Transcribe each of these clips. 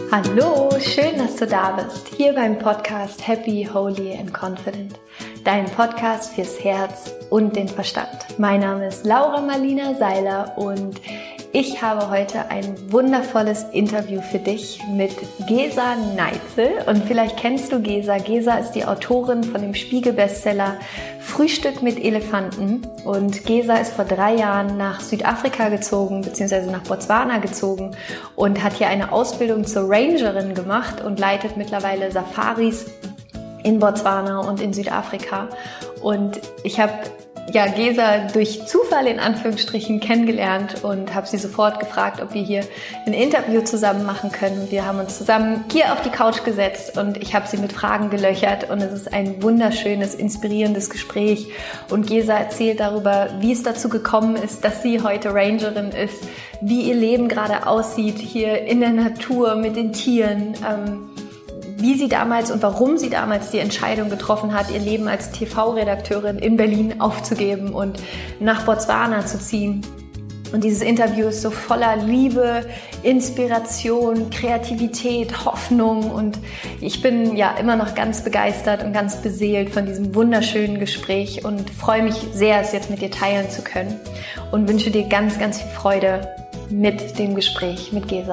Hallo, schön, dass du da bist, hier beim Podcast Happy, Holy and Confident, dein Podcast fürs Herz und den Verstand. Mein Name ist Laura Marlina Seiler und ich habe heute ein wundervolles Interview für dich mit Gesa Neitzel. Und vielleicht kennst du Gesa. Gesa ist die Autorin von dem Spiegel-Bestseller Frühstück mit Elefanten. Und Gesa ist vor 3 Jahren nach Südafrika gezogen, beziehungsweise nach Botswana gezogen und hat hier eine Ausbildung zur Rangerin gemacht und leitet mittlerweile Safaris in Botswana und in Südafrika. Und ich habe Gesa durch Zufall in Anführungsstrichen kennengelernt und habe sie sofort gefragt, ob wir hier ein Interview zusammen machen können. Wir haben uns zusammen hier auf die Couch gesetzt und ich habe sie mit Fragen gelöchert und es ist ein wunderschönes, inspirierendes Gespräch. Und Gesa erzählt darüber, wie es dazu gekommen ist, dass sie heute Rangerin ist, wie ihr Leben gerade aussieht hier in der Natur mit den Tieren, wie sie damals und warum sie damals die Entscheidung getroffen hat, ihr Leben als TV-Redakteurin in Berlin aufzugeben und nach Botswana zu ziehen. Und dieses Interview ist so voller Liebe, Inspiration, Kreativität, Hoffnung und ich bin ja immer noch ganz begeistert und ganz beseelt von diesem wunderschönen Gespräch und freue mich sehr, es jetzt mit dir teilen zu können und wünsche dir ganz, ganz viel Freude mit dem Gespräch mit Gesa.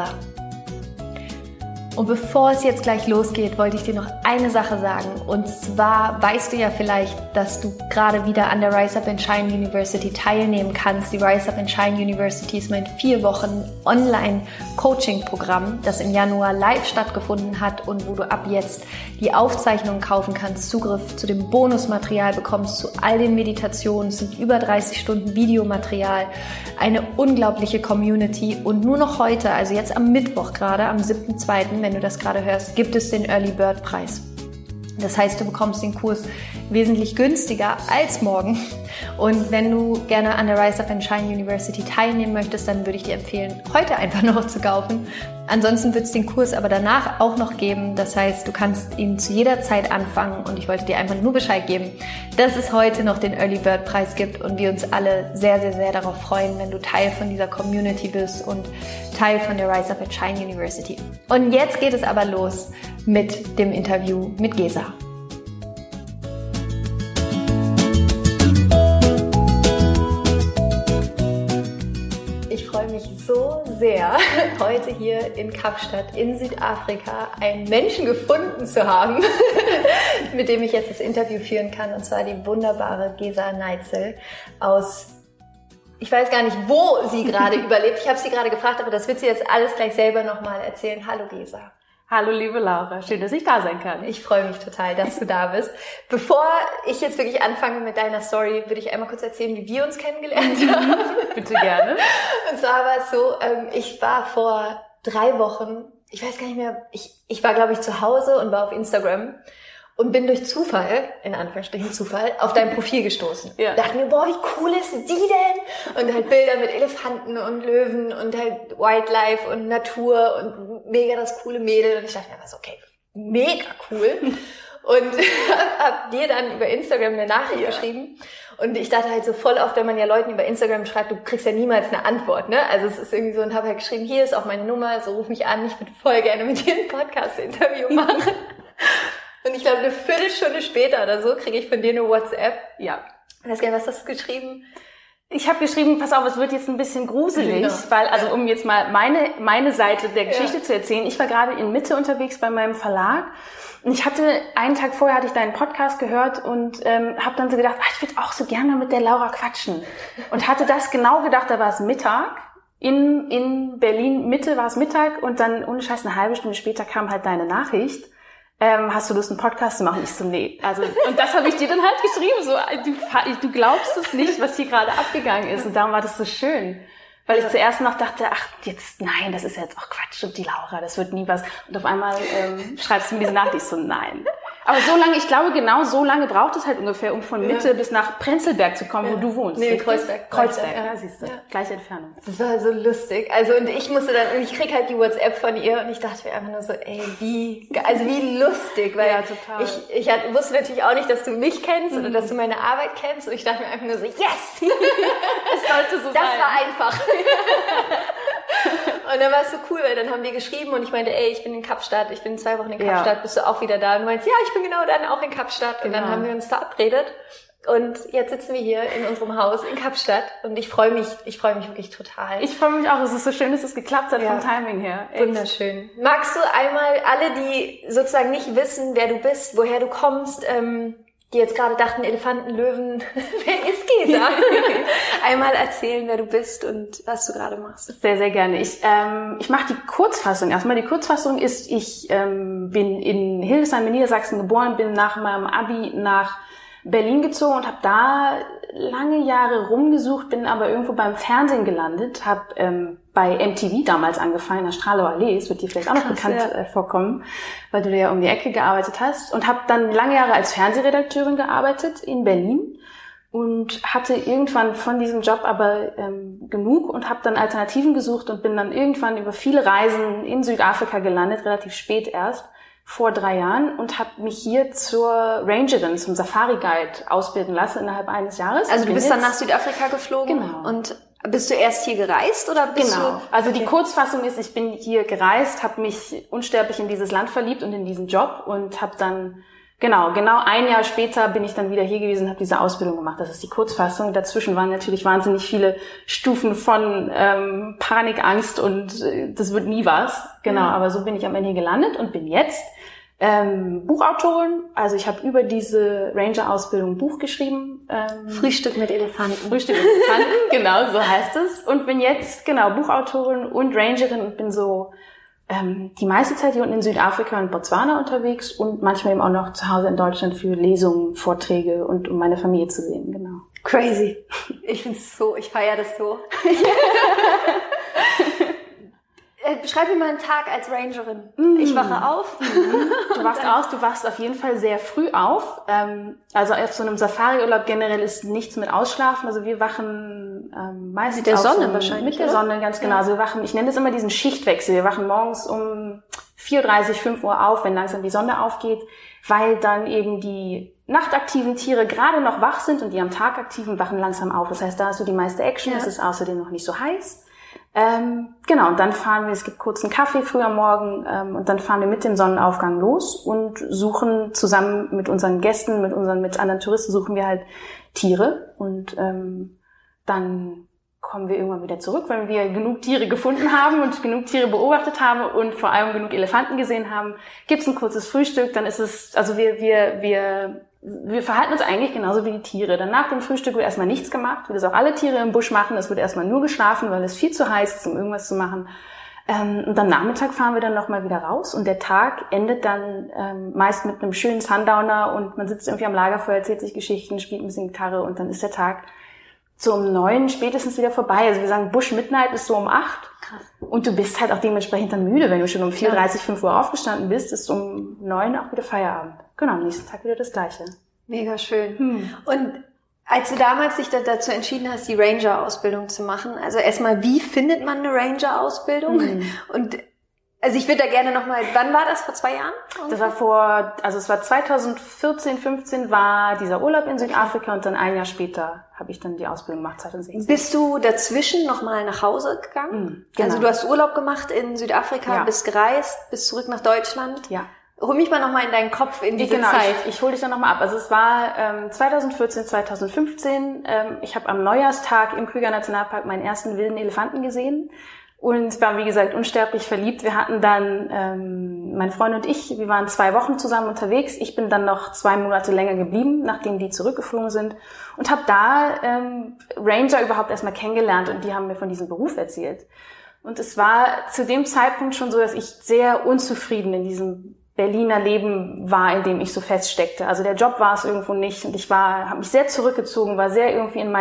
Und bevor es jetzt gleich losgeht, wollte ich dir noch eine Sache sagen. Und zwar weißt du ja vielleicht, dass du gerade wieder an der Rise Up and Shine University teilnehmen kannst. Die Rise Up and Shine University ist mein 4 Wochen Online-Coaching-Programm, das im Januar live stattgefunden hat und wo du ab jetzt die Aufzeichnungen kaufen kannst, Zugriff zu dem Bonusmaterial bekommst, zu all den Meditationen. Es sind über 30 Stunden Videomaterial, eine unglaubliche Community. Und nur noch heute, also jetzt am Mittwoch gerade, am 7.2., wenn du das gerade hörst, gibt es den Early Bird Preis. Das heißt, du bekommst den Kurs wesentlich günstiger als morgen. Und wenn du gerne an der Rise Up and Shine University teilnehmen möchtest, dann würde ich dir empfehlen, heute einfach noch zu kaufen. Ansonsten wird es den Kurs aber danach auch noch geben. Das heißt, du kannst ihn zu jeder Zeit anfangen. Und ich wollte dir einfach nur Bescheid geben, dass es heute noch den Early Bird Preis gibt und wir uns alle sehr, sehr, sehr darauf freuen, wenn du Teil von dieser Community bist und Teil von der Rise Up and Shine University. Und jetzt geht es aber los mit dem Interview mit Gesa. Ich freue mich so sehr, heute hier in Kapstadt in Südafrika einen Menschen gefunden zu haben, mit dem ich jetzt das Interview führen kann, und zwar die wunderbare Gesa Neitzel aus, ich weiß gar nicht, wo sie gerade überlebt. Ich habe sie gerade gefragt, aber das wird sie jetzt alles gleich selber nochmal erzählen. Hallo Gesa. Hallo liebe Laura, schön, dass ich da sein kann. Ich freue mich total, dass du da bist. Bevor ich jetzt wirklich anfange mit deiner Story, würde ich einmal kurz erzählen, wie wir uns kennengelernt haben. Bitte gerne. Und zwar war es so, ich war vor 3 Wochen, ich weiß gar nicht mehr, ich war glaube ich zu Hause und war auf Instagram und bin durch Zufall, in Anführungsstrichen Zufall, auf dein Profil gestoßen. Ja. Dachte mir, boah, wie cool ist die denn? Und halt Bilder mit Elefanten und Löwen und halt Wildlife und Natur und mega das coole Mädel. Und ich dachte mir, was, okay, mega cool. Und hab dir dann über Instagram eine Nachricht geschrieben. Und ich dachte halt so voll oft, wenn man ja Leuten über Instagram schreibt, du kriegst ja niemals eine Antwort, ne? Also es ist irgendwie so, und habe halt geschrieben, hier ist auch meine Nummer, so ruf mich an, ich würde voll gerne mit dir ein Podcast-Interview machen. Und ich glaube, eine Viertelstunde später oder so kriege ich von dir eine WhatsApp. Ja. Ich weiß gar nicht, was hast du geschrieben? Ich habe geschrieben, pass auf, es wird jetzt ein bisschen gruselig, weil, also um jetzt mal meine Seite der Geschichte zu erzählen, ich war gerade in Mitte unterwegs bei meinem Verlag und ich hatte, einen Tag vorher hatte ich deinen Podcast gehört und habe dann so gedacht, ich würde auch so gerne mit der Laura quatschen. Und hatte das genau gedacht, da war es Mittag. In Berlin Mitte war es Mittag und dann ohne Scheiß eine halbe Stunde später kam halt deine Nachricht. Hast du Lust, einen Podcast zu machen? Ich so, nee. Also, und das habe ich dir dann halt geschrieben, so, du glaubst es nicht, was hier gerade abgegangen ist. Und darum war das so schön. Weil ich zuerst noch dachte, nein, das ist jetzt auch Quatsch und die Laura, das wird nie was. Und auf einmal schreibst du mir diese Nachricht, ich so, nein. Aber so lange, ich glaube, genau so lange braucht es halt ungefähr, um von Mitte bis nach Prenzlberg zu kommen, wo du wohnst. Nee, Kreuzberg. Ja, siehst du. Ja. Gleiche Entfernung. Das war so lustig. Also, und ich krieg halt die WhatsApp von ihr und ich dachte mir einfach nur so, ey, wie lustig, weil total. ich wusste natürlich auch nicht, dass du mich kennst oder dass du meine Arbeit kennst und ich dachte mir einfach nur so, yes! Es sollte so sein. Das war einfach. Und dann war es so cool, weil dann haben wir geschrieben und ich meinte, ey, ich bin in Kapstadt, ich bin in 2 Wochen in Kapstadt, bist du auch wieder da? Und du meinst, ja, ich bin genau dann auch in Kapstadt. Und dann haben wir uns verabredet. Und jetzt sitzen wir hier in unserem Haus in Kapstadt und ich freue mich wirklich total. Ich freue mich auch, es ist so schön, dass es geklappt hat vom Timing her. Echt. Wunderschön. Magst du einmal alle, die sozusagen nicht wissen, wer du bist, woher du kommst, die jetzt gerade dachten, Elefanten, Löwen, wer ist Gesa? Einmal erzählen, wer du bist und was du gerade machst. Sehr, sehr gerne. Ich mache die Kurzfassung. Erstmal die Kurzfassung ist, ich bin in Hildesheim in Niedersachsen geboren, bin nach meinem Abi nach Berlin gezogen und habe da lange Jahre rumgesucht, bin aber irgendwo beim Fernsehen gelandet, habe bei MTV damals angefangen, in der Strahlower Allee, es wird dir vielleicht auch noch bekannt vorkommen, weil du da ja um die Ecke gearbeitet hast und habe dann lange Jahre als Fernsehredakteurin gearbeitet in Berlin und hatte irgendwann von diesem Job aber genug und habe dann Alternativen gesucht und bin dann irgendwann über viele Reisen in Südafrika gelandet, relativ spät erst, vor 3 Jahren und habe mich hier zur Rangerin, zum Safari-Guide ausbilden lassen innerhalb eines Jahres. Also du bist dann nach Südafrika geflogen? Genau. Und bist du erst hier gereist oder bist du... Genau. Also die Kurzfassung ist, ich bin hier gereist, habe mich unsterblich in dieses Land verliebt und in diesen Job und habe dann, genau 1 Jahr später bin ich dann wieder hier gewesen und habe diese Ausbildung gemacht. Das ist die Kurzfassung. Dazwischen waren natürlich wahnsinnig viele Stufen von Panik, Angst und das wird nie was. Genau, aber so bin ich am Ende hier gelandet und bin jetzt Buchautorin. Also ich habe über diese Ranger-Ausbildung ein Buch geschrieben. Frühstück mit Elefanten. Frühstück mit Elefanten, genau, so heißt es. Und bin jetzt, Buchautorin und Rangerin und bin so die meiste Zeit hier unten in Südafrika und Botswana unterwegs und manchmal eben auch noch zu Hause in Deutschland für Lesungen, Vorträge und um meine Familie zu sehen, genau. Crazy. Ich feiere das so. Beschreib mir mal einen Tag als Rangerin. Ich wache auf. Du wachst auf jeden Fall sehr früh auf. Also auf so einem Safari-Urlaub generell ist nichts mit Ausschlafen. Also wir wachen meistens mit der Sonne wahrscheinlich. Mit der Sonne, ganz genau. Also wir wachen, ich nenne das immer diesen Schichtwechsel. Wir wachen morgens um 4:30, 5 Uhr auf, wenn langsam die Sonne aufgeht, weil dann eben die nachtaktiven Tiere gerade noch wach sind und die am Tag aktiven wachen langsam auf. Das heißt, da hast du die meiste Action. Es ist außerdem noch nicht so heiß. Und dann fahren wir, es gibt kurz einen Kaffee früh am Morgen und dann fahren wir mit dem Sonnenaufgang los und suchen zusammen mit unseren Gästen, mit anderen Touristen suchen wir halt Tiere und dann kommen wir irgendwann wieder zurück, wenn wir genug Tiere gefunden haben und genug Tiere beobachtet haben und vor allem genug Elefanten gesehen haben, gibt's ein kurzes Frühstück, dann ist es, also wir verhalten uns eigentlich genauso wie die Tiere. Dann nach dem Frühstück wird erstmal nichts gemacht, wie das auch alle Tiere im Busch machen. Es wird erstmal nur geschlafen, weil es viel zu heiß ist, um irgendwas zu machen. Und dann Nachmittag fahren wir dann nochmal wieder raus und der Tag endet dann meist mit einem schönen Sundowner und man sitzt irgendwie am Lagerfeuer, erzählt sich Geschichten, spielt ein bisschen Gitarre und dann ist der Tag so um 9 spätestens wieder vorbei. Also wir sagen, Bush Midnight ist so um 8. Krass. Und du bist halt auch dementsprechend dann müde, wenn du schon um 4:30, 5 Uhr aufgestanden bist, ist um 9 auch wieder Feierabend. Genau, am nächsten Tag wieder das Gleiche. Mega schön. Und als du damals dich dazu entschieden hast, die Ranger-Ausbildung zu machen, also erstmal, wie findet man eine Ranger-Ausbildung? Und also ich würde da gerne nochmal, wann war das? Vor 2 Jahren? Das war es war 2014, 15 war dieser Urlaub in Südafrika und dann 1 Jahr später habe ich dann die Ausbildung gemacht, 2016. Bist du dazwischen nochmal nach Hause gegangen? Genau. Also du hast Urlaub gemacht in Südafrika, bist gereist, bist zurück nach Deutschland. Ja. Hol mich mal nochmal in deinen Kopf in diese Zeit. Ich hole dich dann nochmal ab. Also es war 2014, 2015. Ich habe am Neujahrstag im Kruger Nationalpark meinen ersten wilden Elefanten gesehen. Und war, wie gesagt, unsterblich verliebt. Wir hatten dann, mein Freund und ich, wir waren 2 Wochen zusammen unterwegs. Ich bin dann noch 2 Monate länger geblieben, nachdem die zurückgeflogen sind. Und habe da Ranger überhaupt erstmal kennengelernt und die haben mir von diesem Beruf erzählt. Und es war zu dem Zeitpunkt schon so, dass ich sehr unzufrieden in diesem Berliner Leben war, in dem ich so feststeckte. Also der Job war es irgendwo nicht und ich habe mich sehr zurückgezogen, war sehr irgendwie in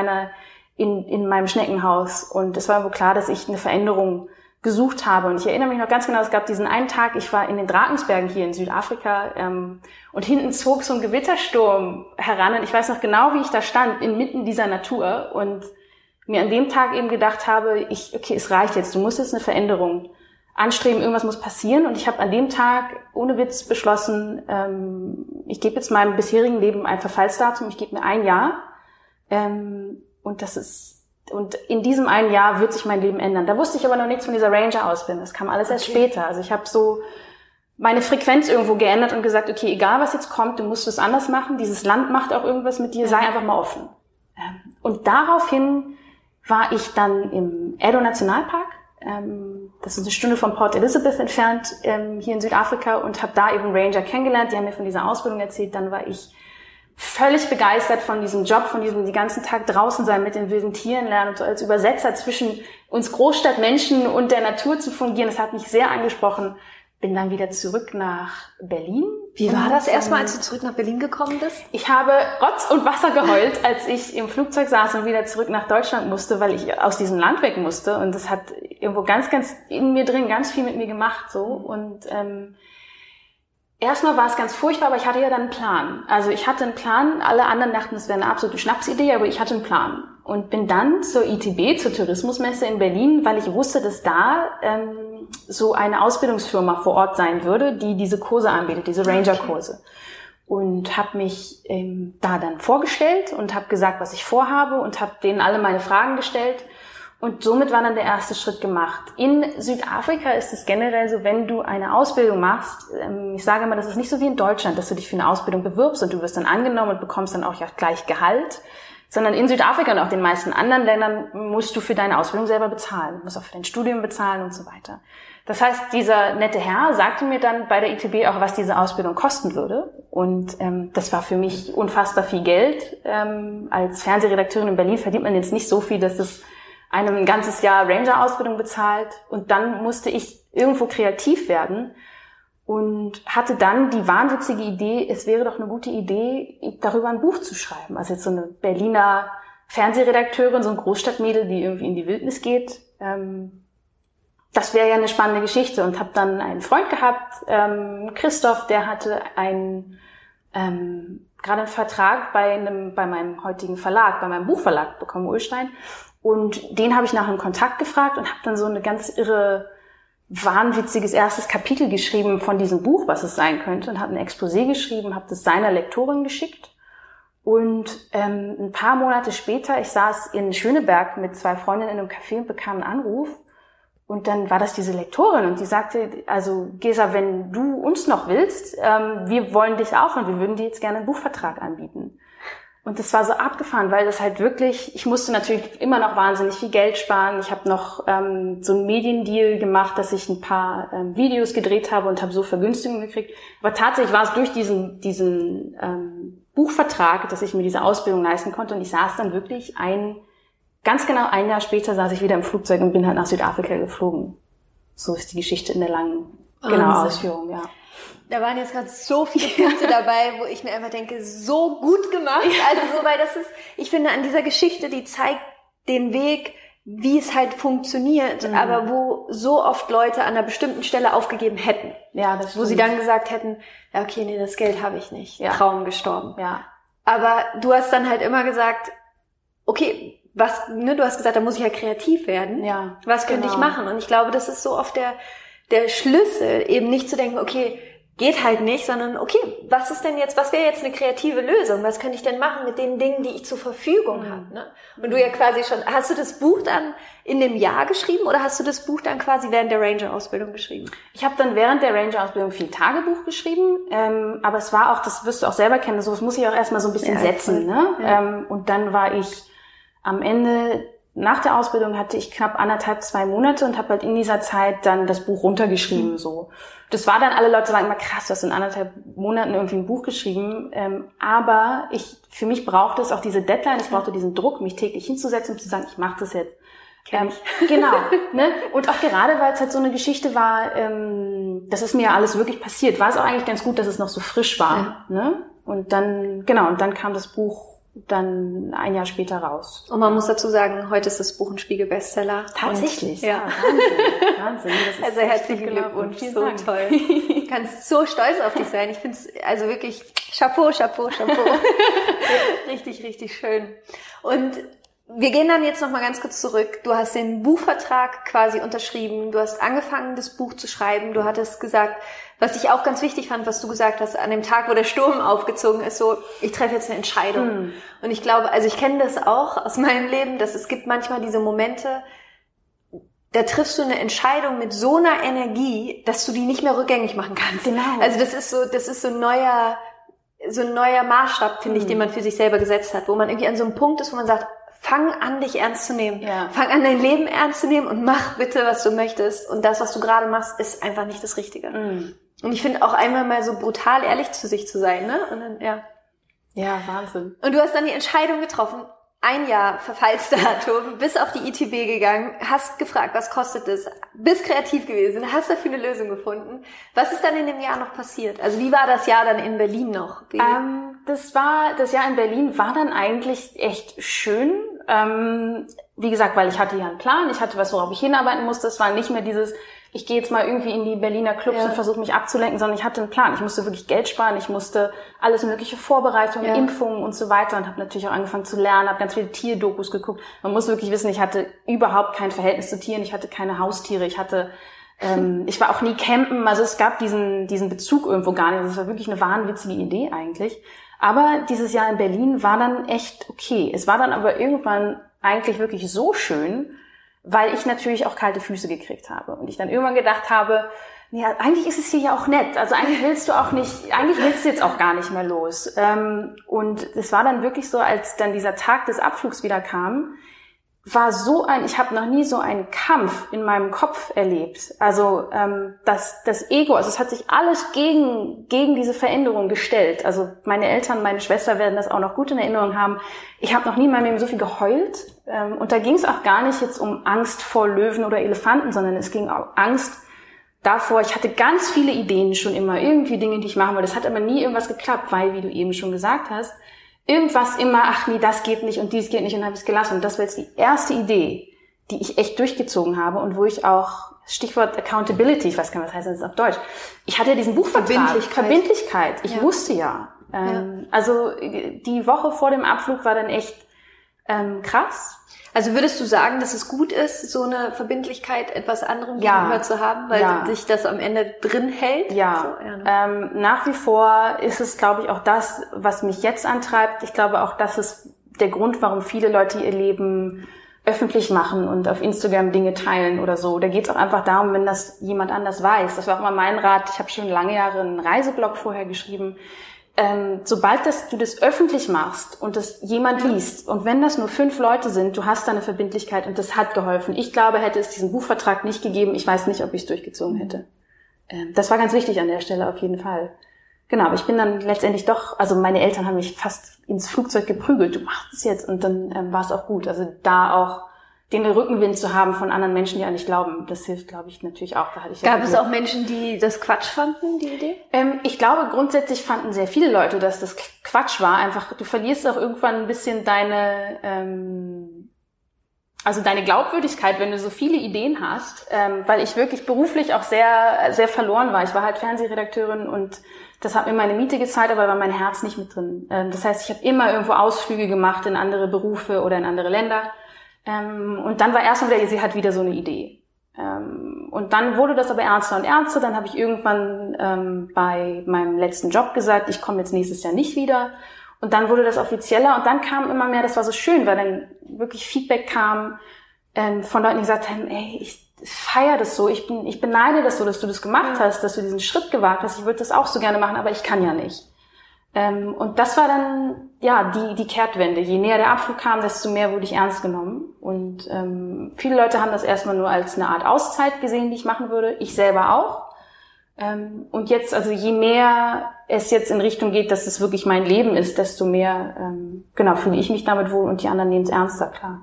meinem Schneckenhaus und es war wohl klar, dass ich eine Veränderung gesucht habe. Und ich erinnere mich noch ganz genau, es gab diesen einen Tag, ich war in den Drakensbergen hier in Südafrika und hinten zog so ein Gewittersturm heran und ich weiß noch genau, wie ich da stand, inmitten dieser Natur und mir an dem Tag eben gedacht habe, es reicht jetzt, du musst jetzt eine Veränderung anstreben, irgendwas muss passieren. Und ich habe an dem Tag ohne Witz beschlossen, ich gebe jetzt meinem bisherigen Leben ein Verfallsdatum, ich gebe mir 1 Jahr. Und das ist Und in diesem einen Jahr wird sich mein Leben ändern. Da wusste ich aber noch nichts von dieser Ranger-Ausbildung. Das kam alles erst später. Also ich habe so meine Frequenz irgendwo geändert und gesagt, okay, egal was jetzt kommt, du musst es anders machen. Dieses Land macht auch irgendwas mit dir, sei einfach mal offen. Und daraufhin war ich dann im Edo Nationalpark. Das ist eine Stunde von Port Elizabeth entfernt, hier in Südafrika, und habe da eben Ranger kennengelernt. Die haben mir von dieser Ausbildung erzählt. Dann war ich völlig begeistert von diesem Job, von diesem die ganzen Tag draußen sein, mit den wilden Tieren lernen und so als Übersetzer zwischen uns Großstadtmenschen und der Natur zu fungieren. Das hat mich sehr angesprochen. Bin dann wieder zurück nach Berlin. Wie war das erstmal, als du zurück nach Berlin gekommen bist? Ich habe Rotz und Wasser geheult, als ich im Flugzeug saß und wieder zurück nach Deutschland musste, weil ich aus diesem Land weg musste. Und das hat irgendwo ganz, ganz in mir drin ganz viel mit mir gemacht, so. Und erstmal war es ganz furchtbar, aber ich hatte ja dann einen Plan. Also ich hatte einen Plan. Alle anderen dachten, es wäre eine absolute Schnapsidee, aber ich hatte einen Plan. Und bin dann zur ITB, zur Tourismusmesse in Berlin, weil ich wusste, dass da so eine Ausbildungsfirma vor Ort sein würde, die diese Kurse anbietet, diese Ranger-Kurse. Und habe mich da dann vorgestellt und habe gesagt, was ich vorhabe, und habe denen alle meine Fragen gestellt. Und somit war dann der erste Schritt gemacht. In Südafrika ist es generell so, wenn du eine Ausbildung machst, ich sage immer, das ist nicht so wie in Deutschland, dass du dich für eine Ausbildung bewirbst und du wirst dann angenommen und bekommst dann auch ja gleich Gehalt, sondern in Südafrika und auch den meisten anderen Ländern musst du für deine Ausbildung selber bezahlen, musst auch für dein Studium bezahlen und so weiter. Das heißt, dieser nette Herr sagte mir dann bei der ITB auch, was diese Ausbildung kosten würde. Und das war für mich unfassbar viel Geld. Als Fernsehredakteurin in Berlin verdient man jetzt nicht so viel, dass das einem ein ganzes Jahr Ranger-Ausbildung bezahlt. Und dann musste ich irgendwo kreativ werden und hatte dann die wahnwitzige Idee, es wäre doch eine gute Idee, darüber ein Buch zu schreiben. Also jetzt so eine Berliner Fernsehredakteurin, so ein Großstadtmädel, die irgendwie in die Wildnis geht. Das wäre ja eine spannende Geschichte, und habe dann einen Freund gehabt, Christoph, der hatte gerade einen Vertrag bei meinem heutigen Verlag, bei meinem Buchverlag bekommen, Ullstein. Und den habe ich nach einem Kontakt gefragt und habe dann so eine ganz irre, wahnwitziges erstes Kapitel geschrieben von diesem Buch, was es sein könnte, und habe ein Exposé geschrieben, habe das seiner Lektorin geschickt. Und ein paar Monate später, ich saß in Schöneberg mit 2 Freundinnen in einem Café und bekam einen Anruf. Und dann war das diese Lektorin, und die sagte, also Gesa, wenn du uns noch willst, wir wollen dich auch, und wir würden dir jetzt gerne einen Buchvertrag anbieten. Und das war so abgefahren, weil das halt wirklich, ich musste natürlich immer noch wahnsinnig viel Geld sparen. Ich habe noch so einen Mediendeal gemacht, dass ich ein paar Videos gedreht habe und habe so Vergünstigungen gekriegt. Aber tatsächlich war es durch diesen Buchvertrag, dass ich mir diese Ausbildung leisten konnte. Und ich saß dann wirklich ganz genau ein Jahr später saß ich wieder im Flugzeug und bin halt nach Südafrika geflogen. So ist die Geschichte in der langen Ausführung, ja. Da waren jetzt gerade so viele Punkte dabei, wo ich mir einfach denke, so gut gemacht. Also so, weil das ist, ich finde, an dieser Geschichte, die zeigt den Weg, wie es halt funktioniert, aber wo so oft Leute an einer bestimmten Stelle aufgegeben hätten. Ja, das stimmt. Wo sie dann gesagt hätten, ja, okay, nee, das Geld habe ich nicht. Ja. Traum gestorben. Ja. Aber du hast dann halt immer gesagt, okay, du hast gesagt, da muss ich ja kreativ werden. Ja. Was könnte ich machen? Und ich glaube, das ist so oft der Schlüssel, eben nicht zu denken, okay, geht halt nicht, sondern okay, was wäre jetzt eine kreative Lösung? Was könnte ich denn machen mit den Dingen, die ich zur Verfügung habe? Ne? Und du ja quasi schon, hast du das Buch dann in dem Jahr geschrieben oder hast du das Buch dann quasi während der Ranger-Ausbildung geschrieben? Ich habe dann während der Ranger-Ausbildung viel Tagebuch geschrieben, aber es war auch, das wirst du auch selber kennen, sowas muss ich auch erstmal so ein bisschen setzen. Ne? Ja. Und dann war ich am Ende, nach der Ausbildung hatte ich knapp 2 Monate und habe halt in dieser Zeit dann das Buch runtergeschrieben. So, das war dann, alle Leute sagen immer, krass, du hast in 1,5 Monaten irgendwie ein Buch geschrieben. Aber für mich brauchte es auch diese Deadline, es brauchte diesen Druck, mich täglich hinzusetzen und zu sagen, ich mache das jetzt. Genau. Ne? Und auch gerade, weil es halt so eine Geschichte war, das ist mir ja alles wirklich passiert, war es auch eigentlich ganz gut, dass es noch so frisch war. Ja. Ne? Und dann kam das Buch dann ein Jahr später raus. Und man muss dazu sagen, heute ist das Buch ein Spiegel-Bestseller. Tatsächlich? Ja. Wahnsinn. Also herzlichen Glückwunsch, so Dank. Toll. Du kannst so stolz auf dich sein. Ich finde es also wirklich Chapeau. Richtig, richtig schön. Und Wir gehen dann jetzt nochmal ganz kurz zurück. Du hast den Buchvertrag quasi unterschrieben. Du hast angefangen, das Buch zu schreiben. Du hattest gesagt, was ich auch ganz wichtig fand, was du gesagt hast, an dem Tag, wo der Sturm aufgezogen ist, so, ich treffe jetzt eine Entscheidung. Und ich glaube, also ich kenne das auch aus meinem Leben, dass es gibt manchmal diese Momente, da triffst du eine Entscheidung mit so einer Energie, dass du die nicht mehr rückgängig machen kannst. Genau. Also das ist so ein neuer Maßstab, finde ich, den man für sich selber gesetzt hat, wo man irgendwie an so einem Punkt ist, wo man sagt, fang an, dich ernst zu nehmen. Ja. Fang an, dein Leben ernst zu nehmen und mach bitte, was du möchtest. Und das, was du gerade machst, ist einfach nicht das Richtige. Und ich finde auch einmal mal so brutal ehrlich zu sich zu sein, ne? Und dann, ja. Ja, Wahnsinn. Und du hast dann die Entscheidung getroffen, 1 Jahr Verfallsdatum, bist auf die ITB gegangen, hast gefragt, was kostet es, bist kreativ gewesen, hast dafür eine Lösung gefunden. Was ist dann in dem Jahr noch passiert? Also wie war das Jahr dann in Berlin noch? Das Jahr in Berlin war dann eigentlich echt schön. Wie gesagt, weil ich hatte ja einen Plan, ich hatte was, worauf ich hinarbeiten musste. Es war nicht mehr dieses, ich gehe jetzt mal irgendwie in die Berliner Clubs und versuche mich abzulenken, sondern ich hatte einen Plan. Ich musste wirklich Geld sparen, ich musste alles mögliche Vorbereitungen, Impfungen und so weiter und habe natürlich auch angefangen zu lernen, habe ganz viele Tierdokus geguckt. Man muss wirklich wissen, ich hatte überhaupt kein Verhältnis zu Tieren, ich hatte keine Haustiere, ich war auch nie campen, also es gab diesen Bezug irgendwo gar nicht. Also es war wirklich eine wahnwitzige Idee eigentlich. Aber dieses Jahr in Berlin war dann echt okay. Es war dann aber irgendwann eigentlich wirklich so schön, weil ich natürlich auch kalte Füße gekriegt habe. Und ich dann irgendwann gedacht habe, ja, eigentlich ist es hier ja auch nett. Also eigentlich willst du jetzt auch gar nicht mehr los. Und es war dann wirklich so, als dann dieser Tag des Abflugs wieder kam, ich habe noch nie so einen Kampf in meinem Kopf erlebt. Also das Ego, also es hat sich alles gegen diese Veränderung gestellt. Also meine Eltern, meine Schwester werden das auch noch gut in Erinnerung haben. Ich habe noch nie in meinem Leben so viel geheult. Und da ging es auch gar nicht jetzt um Angst vor Löwen oder Elefanten, sondern es ging auch Angst davor. Ich hatte ganz viele Ideen schon immer, irgendwie Dinge, die ich machen wollte. Es hat aber nie irgendwas geklappt, weil, wie du eben schon gesagt hast, irgendwas immer, ach nee, das geht nicht und dies geht nicht und habe ich es gelassen. Und das war jetzt die erste Idee, die ich echt durchgezogen habe und wo ich auch, Stichwort Accountability, ich weiß gar nicht, was heißt das auf Deutsch. Ich hatte ja diesen Buchvertrag. Verbindlichkeit. Ich wusste ja. Also die Woche vor dem Abflug war dann echt krass. Also würdest du sagen, dass es gut ist, so eine Verbindlichkeit etwas anderem gegenüber zu haben, weil sich das am Ende drin hält? Ja, so, nach wie vor ist es, glaube ich, auch das, was mich jetzt antreibt. Ich glaube auch, das ist der Grund, warum viele Leute ihr Leben öffentlich machen und auf Instagram Dinge teilen oder so. Da geht es auch einfach darum, wenn das jemand anders weiß. Das war auch mal mein Rat. Ich habe schon lange Jahre einen Reiseblog vorher geschrieben. Sobald du das öffentlich machst und das jemand liest und wenn das nur 5 Leute sind, du hast da eine Verbindlichkeit und das hat geholfen. Ich glaube, hätte es diesen Buchvertrag nicht gegeben, ich weiß nicht, ob ich es durchgezogen hätte. Das war ganz wichtig an der Stelle auf jeden Fall. Genau, aber ich bin dann letztendlich doch, also meine Eltern haben mich fast ins Flugzeug geprügelt, du machst es jetzt und dann war es auch gut. Also da auch den Rückenwind zu haben von anderen Menschen, die an dich glauben, das hilft, glaube ich, natürlich auch. Gab es auch Menschen, die das Quatsch fanden, die Idee? Ich glaube, grundsätzlich fanden sehr viele Leute, dass das Quatsch war. Einfach, du verlierst auch irgendwann ein bisschen deine Glaubwürdigkeit, wenn du so viele Ideen hast, weil ich wirklich beruflich auch sehr, sehr verloren war. Ich war halt Fernsehredakteurin und das hat mir meine Miete gezahlt, aber da war mein Herz nicht mit drin. Das heißt, ich habe immer irgendwo Ausflüge gemacht in andere Berufe oder in andere Länder. Und dann war erstmal sie hat wieder so eine Idee. Und dann wurde das aber ernster und ernster. Dann habe ich irgendwann bei meinem letzten Job gesagt, ich komme jetzt nächstes Jahr nicht wieder. Und dann wurde das offizieller und dann kam immer mehr, das war so schön, weil dann wirklich Feedback kam von Leuten, die gesagt haben, ey, ich feiere das so, ich beneide das so, dass du das gemacht hast, dass du diesen Schritt gewagt hast. Ich würde das auch so gerne machen, aber ich kann ja nicht. Und das war dann die Kehrtwende. Je näher der Abflug kam, desto mehr wurde ich ernst genommen. Und viele Leute haben das erstmal nur als eine Art Auszeit gesehen, die ich machen würde. Ich selber auch. Und jetzt, also je mehr es jetzt in Richtung geht, dass es wirklich mein Leben ist, desto mehr fühle ich mich damit wohl und die anderen nehmen es ernster, klar.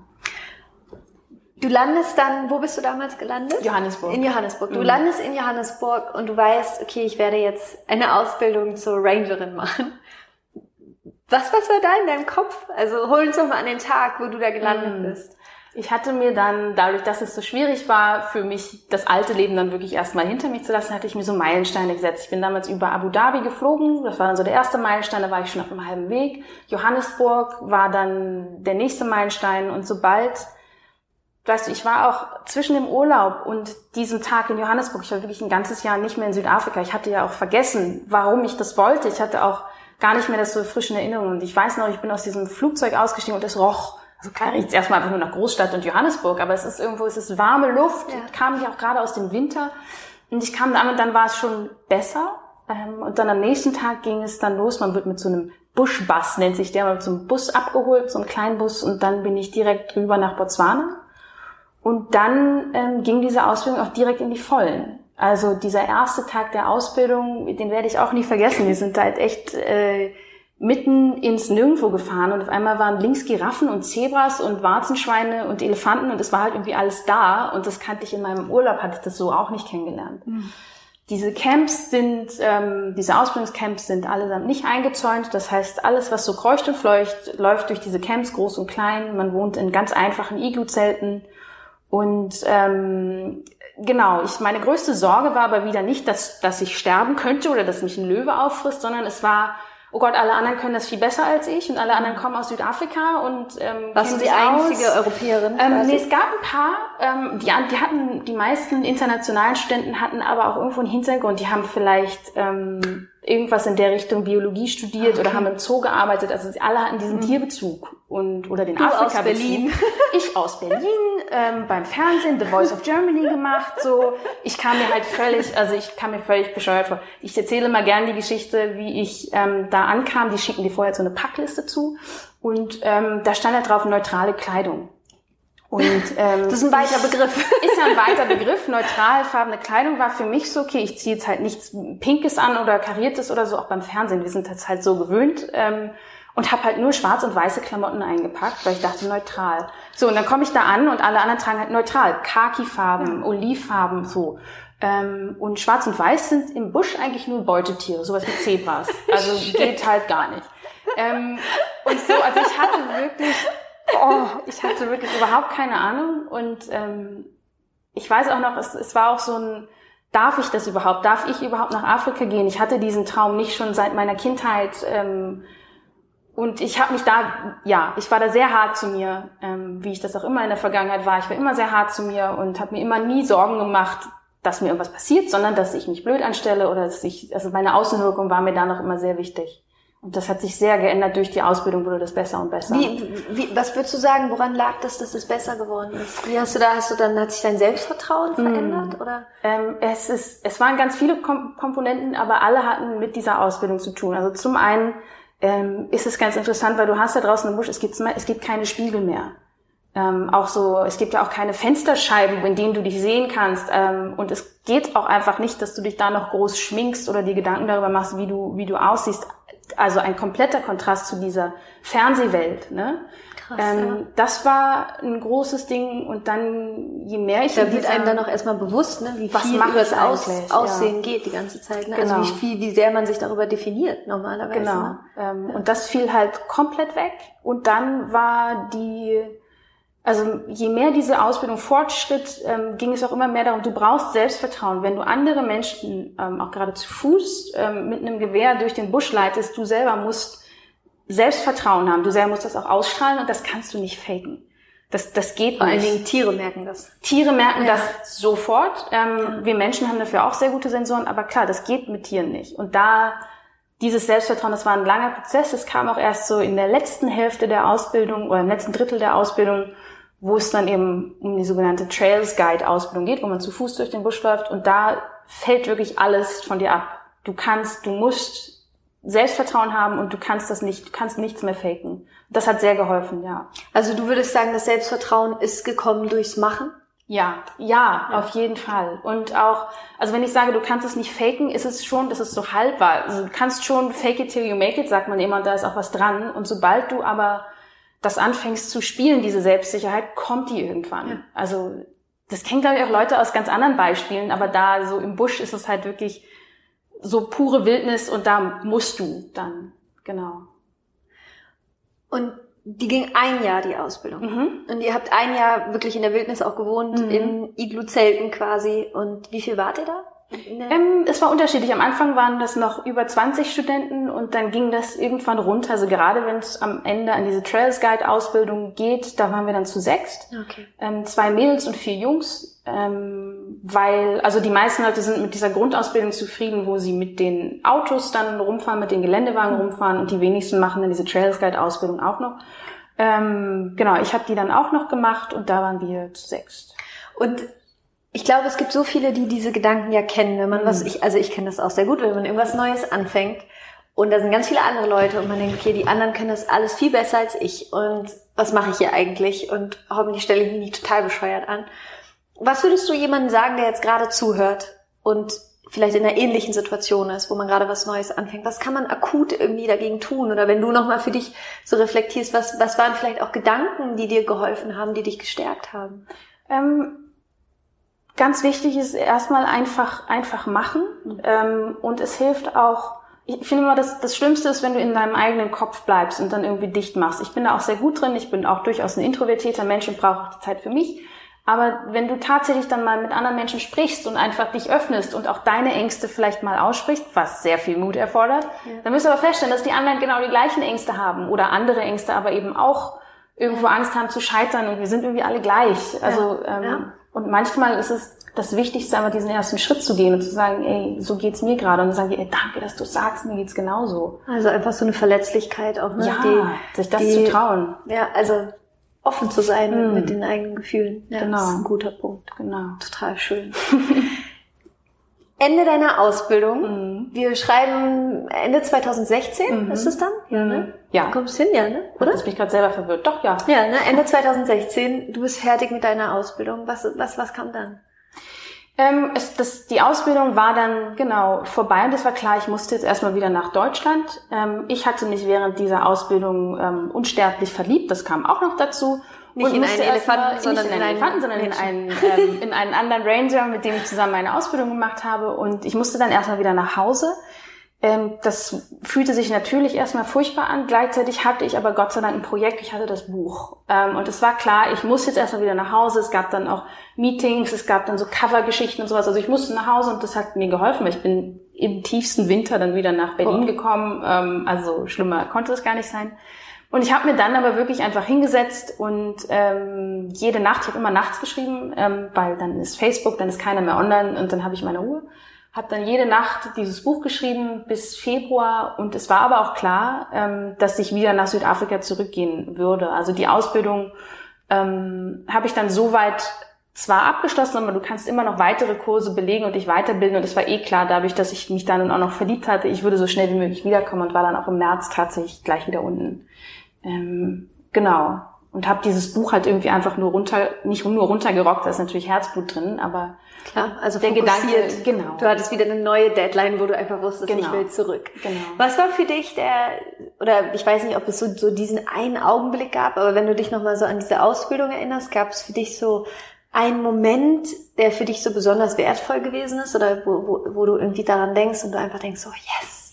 Du landest dann, wo bist du damals gelandet? Johannesburg. In Johannesburg. Du landest in Johannesburg und du weißt, okay, ich werde jetzt eine Ausbildung zur Rangerin machen. Was war da in deinem Kopf? Also hol uns doch mal an den Tag, wo du da gelandet bist. Ich hatte mir dann, dadurch, dass es so schwierig war, für mich das alte Leben dann wirklich erstmal hinter mich zu lassen, hatte ich mir so Meilensteine gesetzt. Ich bin damals über Abu Dhabi geflogen. Das war dann so der erste Meilenstein, da war ich schon auf dem halben Weg. Johannesburg war dann der nächste Meilenstein. Und sobald, weißt du, ich war auch zwischen dem Urlaub und diesem Tag in Johannesburg, ich war wirklich ein ganzes Jahr nicht mehr in Südafrika. Ich hatte ja auch vergessen, warum ich das wollte. Ich hatte auch gar nicht mehr das so frisch in Erinnerung. Und ich weiß noch, ich bin aus diesem Flugzeug ausgestiegen und es roch. Also klar riecht es erstmal einfach nur nach Großstadt und Johannesburg, aber es ist irgendwo, es ist warme Luft, kam ja auch gerade aus dem Winter. Und ich kam da an und dann war es schon besser. Und dann am nächsten Tag ging es dann los. Man wird mit so einem Buschbus, nennt sich der, mit so einem Bus abgeholt, so einem kleinen Bus. Und dann bin ich direkt rüber nach Botswana. Und dann ging diese Ausbildung auch direkt in die Vollen. Also dieser erste Tag der Ausbildung, den werde ich auch nie vergessen. Wir sind halt echt mitten ins Nirgendwo gefahren und auf einmal waren links Giraffen und Zebras und Warzenschweine und Elefanten und es war halt irgendwie alles da und das kannte ich in meinem Urlaub, hatte ich das so auch nicht kennengelernt. Mhm. Diese Camps sind, diese Ausbildungscamps sind allesamt nicht eingezäunt, das heißt, alles, was so kreucht und fleucht, läuft durch diese Camps, groß und klein, man wohnt in ganz einfachen Iglu-Zelten und genau, meine größte Sorge war aber wieder nicht, dass ich sterben könnte oder dass mich ein Löwe auffrisst, sondern es war, oh Gott, alle anderen können das viel besser als ich und alle anderen kommen aus Südafrika und warst du die einzige Europäerin? Nee, es gab ein paar, die hatten, die meisten internationalen Studenten hatten aber auch irgendwo einen Hintergrund, die haben vielleicht irgendwas in der Richtung Biologie studiert oder haben im Zoo gearbeitet, also sie alle hatten diesen Tierbezug oder den Afrika-Bezug. Aus Berlin. Ich aus Berlin, beim Fernsehen, The Voice of Germany gemacht, so. Ich kam mir völlig bescheuert vor. Ich erzähle mal gerne die Geschichte, wie ich da ankam, die schicken dir vorher so eine Packliste zu und da stand da drauf neutrale Kleidung. Und das ist ein weiter Begriff. Ist ja ein weiter Begriff. Neutralfarbene Kleidung war für mich so, okay, ich ziehe jetzt halt nichts Pinkes an oder Kariertes oder so, auch beim Fernsehen. Wir sind das halt so gewöhnt. Und habe halt nur schwarz und weiße Klamotten eingepackt, weil ich dachte, neutral. So, und dann komme ich da an und alle anderen tragen halt neutral. Khaki-Farben, Olivfarben, so. Und schwarz und weiß sind im Busch eigentlich nur Beutetiere, sowas wie Zebras. Also geht halt gar nicht. Und so, also ich hatte wirklich überhaupt keine Ahnung. Und ich weiß auch noch, es war auch so ein, darf ich das überhaupt? Darf ich überhaupt nach Afrika gehen? Ich hatte diesen Traum nicht schon seit meiner Kindheit. Und ich habe mich ich war da sehr hart zu mir, wie ich das auch immer in der Vergangenheit war. Ich war immer sehr hart zu mir und habe mir immer nie Sorgen gemacht, dass mir irgendwas passiert, sondern dass ich mich blöd anstelle oder also meine Außenwirkung war mir da noch immer sehr wichtig. Und das hat sich sehr geändert. Durch die Ausbildung wurde das besser und besser. Was würdest du sagen, woran lag das, dass es besser geworden ist? Hat sich dein Selbstvertrauen verändert, oder? Es waren ganz viele Komponenten, aber alle hatten mit dieser Ausbildung zu tun. Also zum einen, ist es ganz interessant, weil du hast da draußen im Busch, es gibt keine Spiegel mehr. Es gibt ja auch keine Fensterscheiben, in denen du dich sehen kannst. Und es geht auch einfach nicht, dass du dich da noch groß schminkst oder dir Gedanken darüber machst, wie du aussiehst. Also ein kompletter Kontrast zu dieser Fernsehwelt, ne? Krass, ja. Das war ein großes Ding und dann, je mehr ich... Da wird einem dann auch erstmal bewusst, ne, wie viel über das Aussehen geht die ganze Zeit, ne? Genau. Also wie sehr man sich darüber definiert normalerweise. Genau. Ne? Und das fiel halt komplett weg und dann war also je mehr diese Ausbildung fortschritt, ging es auch immer mehr darum, du brauchst Selbstvertrauen. Wenn du andere Menschen, auch gerade zu Fuß, mit einem Gewehr durch den Busch leitest, du selber musst Selbstvertrauen haben. Du selber musst das auch ausstrahlen und das kannst du nicht faken. Das geht Vor nicht. allen Dingen Tiere merken das. Tiere merken das sofort. Wir Menschen haben dafür auch sehr gute Sensoren, aber klar, das geht mit Tieren nicht. Und dieses Selbstvertrauen, das war ein langer Prozess. Es kam auch erst so in der letzten Hälfte der Ausbildung oder im letzten Drittel der Ausbildung, wo es dann eben um die sogenannte Trails Guide Ausbildung geht, wo man zu Fuß durch den Busch läuft und da fällt wirklich alles von dir ab. Du musst Selbstvertrauen haben und du kannst nichts mehr faken. Das hat sehr geholfen, ja. Also du würdest sagen, das Selbstvertrauen ist gekommen durchs Machen? Ja, auf jeden Fall. Und auch, also wenn ich sage, du kannst es nicht faken, das ist so halbwahr. Also du kannst schon fake it till you make it, sagt man immer, und da ist auch was dran. Und sobald du aber das anfängst zu spielen, diese Selbstsicherheit, kommt die irgendwann. Ja. Also das kennen, glaube ich, auch Leute aus ganz anderen Beispielen, aber da so im Busch ist es halt wirklich so pure Wildnis und da musst du dann, genau. Und die ging ein Jahr, die Ausbildung. Und ihr habt ein Jahr wirklich in der Wildnis auch gewohnt, in Iglu-Zelten quasi. Und wie viel wart ihr da? Es war unterschiedlich. Am Anfang waren das noch über 20 Studenten und dann ging das irgendwann runter. Also gerade wenn es am Ende an diese Trails Guide Ausbildung geht, da waren wir dann zu 6. Okay. 2 Mädels und 4 Jungs, weil, also die meisten Leute sind mit dieser Grundausbildung zufrieden, wo sie mit den Autos dann rumfahren, mit den Geländewagen rumfahren und die wenigsten machen dann diese Trails Guide Ausbildung auch noch. Genau, ich habe die dann auch noch gemacht und da waren wir zu 6. Und ich glaube, es gibt so viele, die diese Gedanken ja kennen, wenn man ich kenne das auch sehr gut, wenn man irgendwas Neues anfängt und da sind ganz viele andere Leute und man denkt, okay, die anderen können das alles viel besser als ich und was mache ich hier eigentlich und hoffentlich stelle ich mich nicht total bescheuert an. Was würdest du jemandem sagen, der jetzt gerade zuhört und vielleicht in einer ähnlichen Situation ist, wo man gerade was Neues anfängt? Was kann man akut irgendwie dagegen tun? Oder wenn du nochmal für dich so reflektierst, was waren vielleicht auch Gedanken, die dir geholfen haben, die dich gestärkt haben? Ganz wichtig ist erstmal einfach machen. Und es hilft auch, ich finde immer, das Schlimmste ist, wenn du in deinem eigenen Kopf bleibst und dann irgendwie dicht machst. Ich bin da auch sehr gut drin. Ich bin auch durchaus ein introvertierter Mensch und brauche auch die Zeit für mich. Aber wenn du tatsächlich dann mal mit anderen Menschen sprichst und einfach dich öffnest und auch deine Ängste vielleicht mal aussprichst, was sehr viel Mut erfordert, dann wirst du aber feststellen, dass die anderen genau die gleichen Ängste haben oder andere Ängste, aber eben auch irgendwo Angst haben zu scheitern und wir sind irgendwie alle gleich. Also und manchmal ist es das Wichtigste, einfach diesen ersten Schritt zu gehen und zu sagen, ey, so geht's mir gerade. Und dann sagen die, ey, danke, dass du sagst, mir geht's genauso. Also einfach so eine Verletzlichkeit auch, ne? Ja, sich das zu trauen. Ja, also offen zu sein mit den eigenen Gefühlen. Ja, genau. Das ist ein guter Punkt. Genau. Total schön. Ende deiner Ausbildung. Wir schreiben Ende 2016, ist es dann? Ja, ne? Ja. Kommst hin, ja, ne? Oder? Das bin ich gerade selber verwirrt. Doch, ja. Ja, ne? Ende 2016. Du bist fertig mit deiner Ausbildung. Was kam dann? Die Ausbildung war dann genau vorbei und es war klar, ich musste jetzt erstmal wieder nach Deutschland. Ich hatte mich während dieser Ausbildung unsterblich verliebt, das kam auch noch dazu. Nicht in einen Elefanten, sondern in einen anderen Ranger, mit dem ich zusammen meine Ausbildung gemacht habe. Und ich musste dann erstmal wieder nach Hause. Das fühlte sich natürlich erstmal furchtbar an. Gleichzeitig hatte ich aber Gott sei Dank ein Projekt. Ich hatte das Buch. Und es war klar, ich muss jetzt erstmal wieder nach Hause. Es gab dann auch Meetings, es gab dann so Covergeschichten und sowas. Also ich musste nach Hause und das hat mir geholfen. Ich bin im tiefsten Winter dann wieder nach Berlin gekommen. Also schlimmer konnte es gar nicht sein. Und ich habe mir dann aber wirklich einfach hingesetzt und jede Nacht, ich habe immer nachts geschrieben, weil dann ist Facebook, dann ist keiner mehr online und dann habe ich meine Ruhe. Habe dann jede Nacht dieses Buch geschrieben bis Februar und es war aber auch klar, dass ich wieder nach Südafrika zurückgehen würde. Also die Ausbildung habe ich dann soweit zwar abgeschlossen, aber du kannst immer noch weitere Kurse belegen und dich weiterbilden und es war klar, dadurch, dass ich mich dann auch noch verliebt hatte, ich würde so schnell wie möglich wiederkommen und war dann auch im März tatsächlich gleich wieder unten. Genau. Und habe dieses Buch halt irgendwie einfach nicht nur runtergerockt, da ist natürlich Herzblut drin, aber klar, also der Gedanke, genau. Du hattest wieder eine neue Deadline, wo du einfach wusstest, ich will zurück. Genau. Was war für dich oder ich weiß nicht, ob es so diesen einen Augenblick gab, aber wenn du dich nochmal so an diese Ausbildung erinnerst, gab es für dich so einen Moment, der für dich so besonders wertvoll gewesen ist oder wo du irgendwie daran denkst und du einfach denkst, so yes,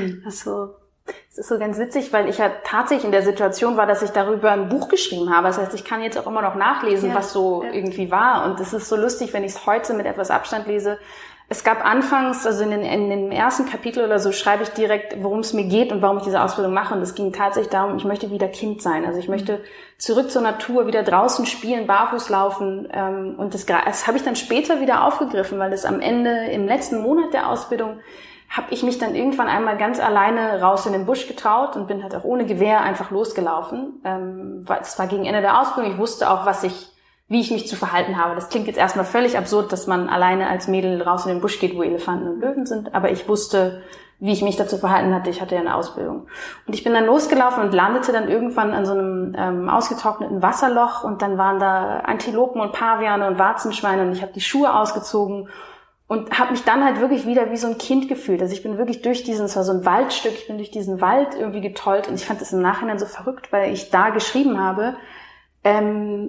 Es ist so ganz witzig, weil ich ja tatsächlich in der Situation war, dass ich darüber ein Buch geschrieben habe. Das heißt, ich kann jetzt auch immer noch nachlesen, was so irgendwie war. Und es ist so lustig, wenn ich es heute mit etwas Abstand lese. Es gab anfangs, also in dem ersten Kapitel oder so, schreibe ich direkt, worum es mir geht und warum ich diese Ausbildung mache. Und es ging tatsächlich darum, ich möchte wieder Kind sein. Also ich möchte zurück zur Natur, wieder draußen spielen, barfuß laufen. Und das habe ich dann später wieder aufgegriffen, weil es am Ende, im letzten Monat der Ausbildung, habe ich mich dann irgendwann einmal ganz alleine raus in den Busch getraut und bin halt auch ohne Gewehr einfach losgelaufen. Es war gegen Ende der Ausbildung. Ich wusste auch, wie ich mich zu verhalten habe. Das klingt jetzt erstmal völlig absurd, dass man alleine als Mädel raus in den Busch geht, wo Elefanten und Löwen sind. Aber ich wusste, wie ich mich dazu verhalten hatte. Ich hatte ja eine Ausbildung. Und ich bin dann losgelaufen und landete dann irgendwann an so einem ausgetrockneten Wasserloch. Und dann waren da Antilopen und Paviane und Warzenschweine. Und ich habe die Schuhe ausgezogen und habe mich dann halt wirklich wieder wie so ein Kind gefühlt. Also ich bin wirklich es war so ein Waldstück, ich bin durch diesen Wald irgendwie getollt und ich fand das im Nachhinein so verrückt, weil ich da geschrieben habe,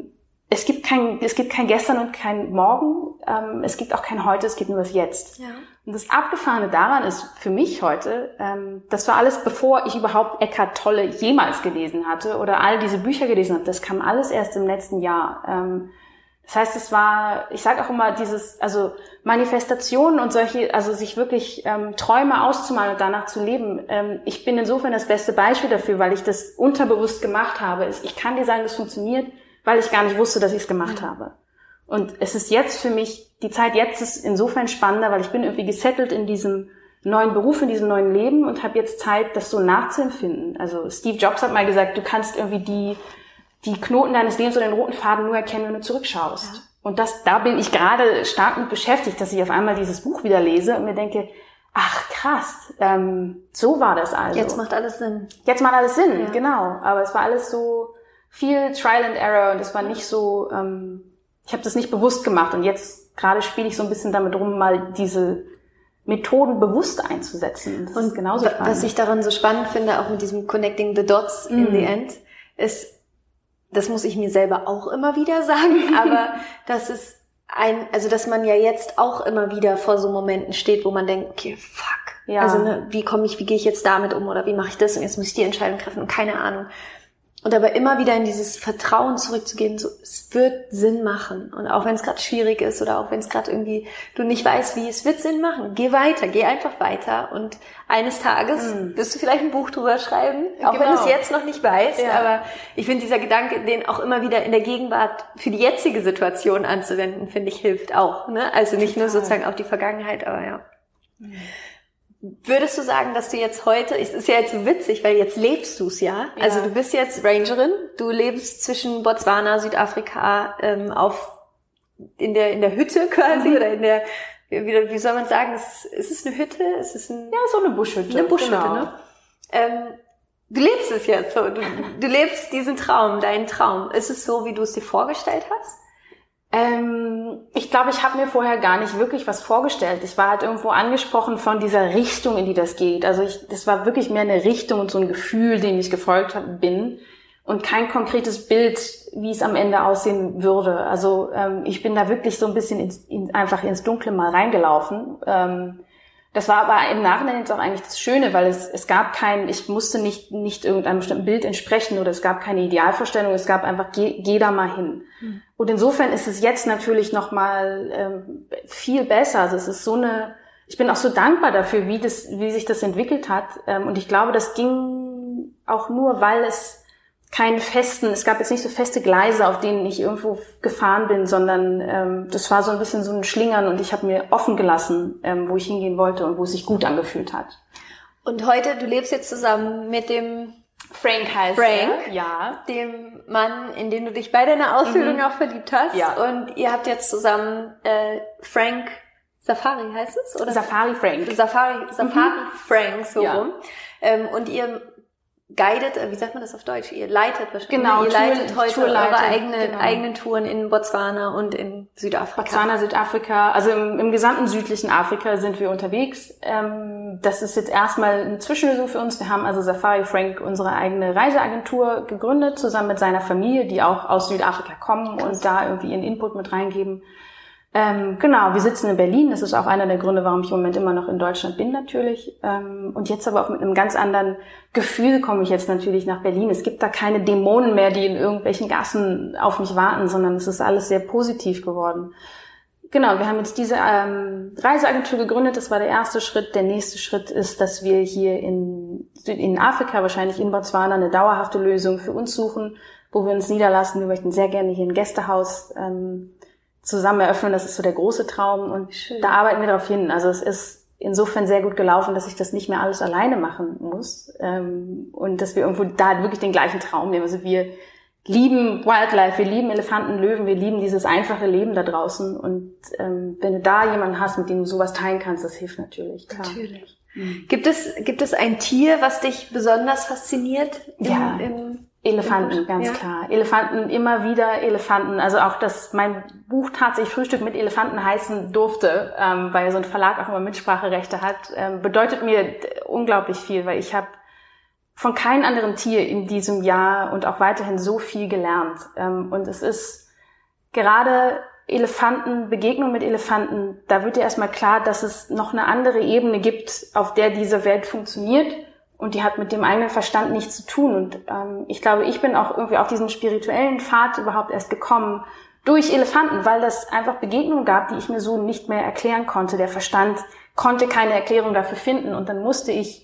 es gibt kein Gestern und kein Morgen, es gibt auch kein Heute, es gibt nur das Jetzt. Ja. Und das Abgefahrene daran ist für mich heute, das war alles, bevor ich überhaupt Eckhart Tolle jemals gelesen hatte oder all diese Bücher gelesen habe. Das kam alles erst im letzten Jahr. Das heißt, es war, ich sage auch immer also Manifestationen und solche, also sich wirklich Träume auszumalen und danach zu leben. Ich bin insofern das beste Beispiel dafür, weil ich das unterbewusst gemacht habe. Ich kann dir sagen, das funktioniert, weil ich gar nicht wusste, dass ich es gemacht habe. Und es ist jetzt für mich, die Zeit jetzt ist insofern spannender, weil ich bin irgendwie gesettelt in diesem neuen Beruf, in diesem neuen Leben und habe jetzt Zeit, das so nachzuempfinden. Also Steve Jobs hat mal gesagt, du kannst irgendwie die Knoten deines Lebens oder den roten Faden nur erkennen, wenn du zurückschaust. Ja. Und da bin ich gerade stark mit beschäftigt, dass ich auf einmal dieses Buch wieder lese und mir denke, ach krass, so war das also. Jetzt macht alles Sinn. Jetzt macht alles Sinn, ja. Genau. Aber es war alles so viel Trial and Error und es war nicht so, ich habe das nicht bewusst gemacht und jetzt gerade spiele ich so ein bisschen damit rum, mal diese Methoden bewusst einzusetzen. Das ist genauso spannend. Was ich daran so spannend finde, auch mit diesem Connecting the Dots in the End, ist, das muss ich mir selber auch immer wieder sagen, aber das ist dass man ja jetzt auch immer wieder vor so Momenten steht, wo man denkt, okay, fuck. Ja. Also wie gehe ich jetzt damit um oder wie mache ich das und jetzt muss ich die Entscheidung treffen und keine Ahnung. Und aber immer wieder in dieses Vertrauen zurückzugehen, so, es wird Sinn machen. Und auch wenn es gerade schwierig ist oder auch wenn es gerade irgendwie du nicht weißt, wie, es wird Sinn machen. Geh weiter, geh einfach weiter. Und eines Tages wirst du vielleicht ein Buch drüber schreiben, auch wenn du es jetzt noch nicht weißt. Ja. Aber ich finde, dieser Gedanke, den auch immer wieder in der Gegenwart für die jetzige Situation anzuwenden, finde ich, hilft auch. Ne? Also nicht nur sozusagen auf die Vergangenheit, aber ja. Würdest du sagen, dass du jetzt heute, es ist ja jetzt so witzig, weil jetzt lebst du es ja. Also du bist jetzt Rangerin, du lebst zwischen Botswana, Südafrika, in der Hütte quasi oder in der, wie soll man sagen, ist es eine Hütte? Ist es so eine Buschhütte. Eine Buschhütte, genau. Ne? Du lebst es jetzt so, du lebst diesen Traum, deinen Traum. Ist es so, wie du es dir vorgestellt hast? Ich glaube, ich habe mir vorher gar nicht wirklich was vorgestellt. Ich war halt irgendwo angesprochen von dieser Richtung, in die das geht. Also das war wirklich mehr eine Richtung und so ein Gefühl, dem ich gefolgt bin und kein konkretes Bild, wie es am Ende aussehen würde. Also ich bin da wirklich so ein bisschen einfach ins Dunkle mal reingelaufen. Das war aber im Nachhinein jetzt auch eigentlich das Schöne, weil es gab ich musste nicht irgendeinem bestimmten Bild entsprechen oder es gab keine Idealvorstellung, es gab einfach, geh da mal hin. Mhm. Und insofern ist es jetzt natürlich nochmal viel besser. Also es ist ich bin auch so dankbar dafür, wie sich das entwickelt hat. Und ich glaube, das ging auch nur, weil es gab jetzt nicht so feste Gleise, auf denen ich irgendwo gefahren bin, sondern das war so ein bisschen so ein Schlingern und ich habe mir offen gelassen, wo ich hingehen wollte und wo es sich gut angefühlt hat. Und heute, du lebst jetzt zusammen mit dem Frank heißt Frank, ja, dem Mann, in den du dich bei deiner Ausbildung auch verliebt hast. Ja. Und ihr habt jetzt zusammen Frank Safari heißt es? Oder? Safari Frank. Safari Frank, so rum. Und ihr guidet, wie sagt man das auf Deutsch? Ihr leitet wahrscheinlich. Genau, ihr leitet heute eure eigenen Touren in Botswana und in Südafrika. Botswana, Südafrika, also im gesamten südlichen Afrika sind wir unterwegs. Das ist jetzt erstmal eine Zwischenlösung für uns. Wir haben also Safari Frank unsere eigene Reiseagentur gegründet, zusammen mit seiner Familie, die auch aus Südafrika kommen und da irgendwie ihren Input mit reingeben. Genau, wir sitzen in Berlin. Das ist auch einer der Gründe, warum ich im Moment immer noch in Deutschland bin natürlich. Und jetzt aber auch mit einem ganz anderen Gefühl komme ich jetzt natürlich nach Berlin. Es gibt da keine Dämonen mehr, die in irgendwelchen Gassen auf mich warten, sondern es ist alles sehr positiv geworden. Genau, wir haben jetzt diese Reiseagentur gegründet. Das war der erste Schritt. Der nächste Schritt ist, dass wir hier in Afrika, wahrscheinlich in Botswana, eine dauerhafte Lösung für uns suchen, wo wir uns niederlassen. Wir möchten sehr gerne hier ein Gästehaus zusammen eröffnen, das ist so der große Traum und schön. Da arbeiten wir darauf hin. Also es ist insofern sehr gut gelaufen, dass ich das nicht mehr alles alleine machen muss und dass wir irgendwo da wirklich den gleichen Traum nehmen. Also wir lieben Wildlife, wir lieben Elefanten, Löwen, wir lieben dieses einfache Leben da draußen und wenn du da jemanden hast, mit dem du sowas teilen kannst, das hilft natürlich, klar. Natürlich. Mhm. Gibt es ein Tier, was dich besonders fasziniert? Elefanten, ganz klar. Elefanten, immer wieder Elefanten. Also auch, dass mein Buch tatsächlich Frühstück mit Elefanten heißen durfte, weil so ein Verlag auch immer Mitspracherechte hat, bedeutet mir unglaublich viel, weil ich habe von keinem anderen Tier in diesem Jahr und auch weiterhin so viel gelernt. Und es ist gerade Begegnung mit Elefanten, da wird dir erstmal klar, dass es noch eine andere Ebene gibt, auf der diese Welt funktioniert und die hat mit dem eigenen Verstand nichts zu tun. Und ich glaube, ich bin auch irgendwie auf diesen spirituellen Pfad überhaupt erst gekommen durch Elefanten, weil das einfach Begegnungen gab, die ich mir so nicht mehr erklären konnte. Der Verstand konnte keine Erklärung dafür finden und dann musste ich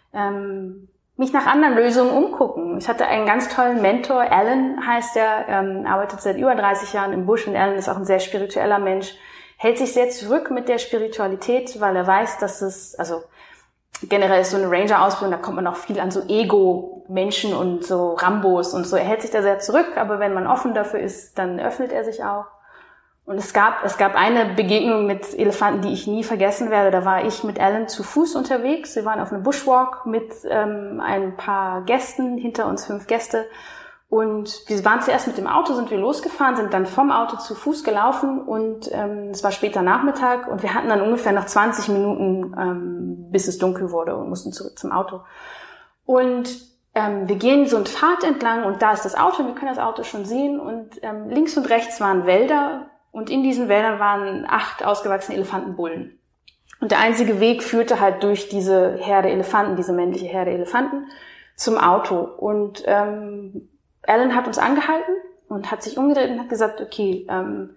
mich nach anderen Lösungen umgucken. Ich hatte einen ganz tollen Mentor, Alan heißt er, arbeitet seit über 30 Jahren im Busch und Alan ist auch ein sehr spiritueller Mensch, hält sich sehr zurück mit der Spiritualität, weil er weiß, dass es, also generell ist so eine Ranger-Ausbildung, da kommt man auch viel an so Ego-Menschen und so Rambos und so. Er hält sich da sehr zurück, aber wenn man offen dafür ist, dann öffnet er sich auch. Und es gab eine Begegnung mit Elefanten, die ich nie vergessen werde. Da war ich mit Alan zu Fuß unterwegs. Wir waren auf einem Bushwalk mit ein paar Gästen, hinter uns 5 Gäste. Und wir waren zuerst mit dem Auto, sind wir losgefahren, sind dann vom Auto zu Fuß gelaufen und es war später Nachmittag und wir hatten dann ungefähr noch 20 Minuten, bis es dunkel wurde und mussten zurück zum Auto. Und wir gehen so einen Pfad entlang und da ist das Auto, wir können das Auto schon sehen und links und rechts waren Wälder. Und in diesen Wäldern waren 8 ausgewachsene Elefantenbullen. Und der einzige Weg führte halt durch diese Herde Elefanten, diese männliche Herde Elefanten, zum Auto. Und Alan hat uns angehalten und hat sich umgedreht und hat gesagt, okay,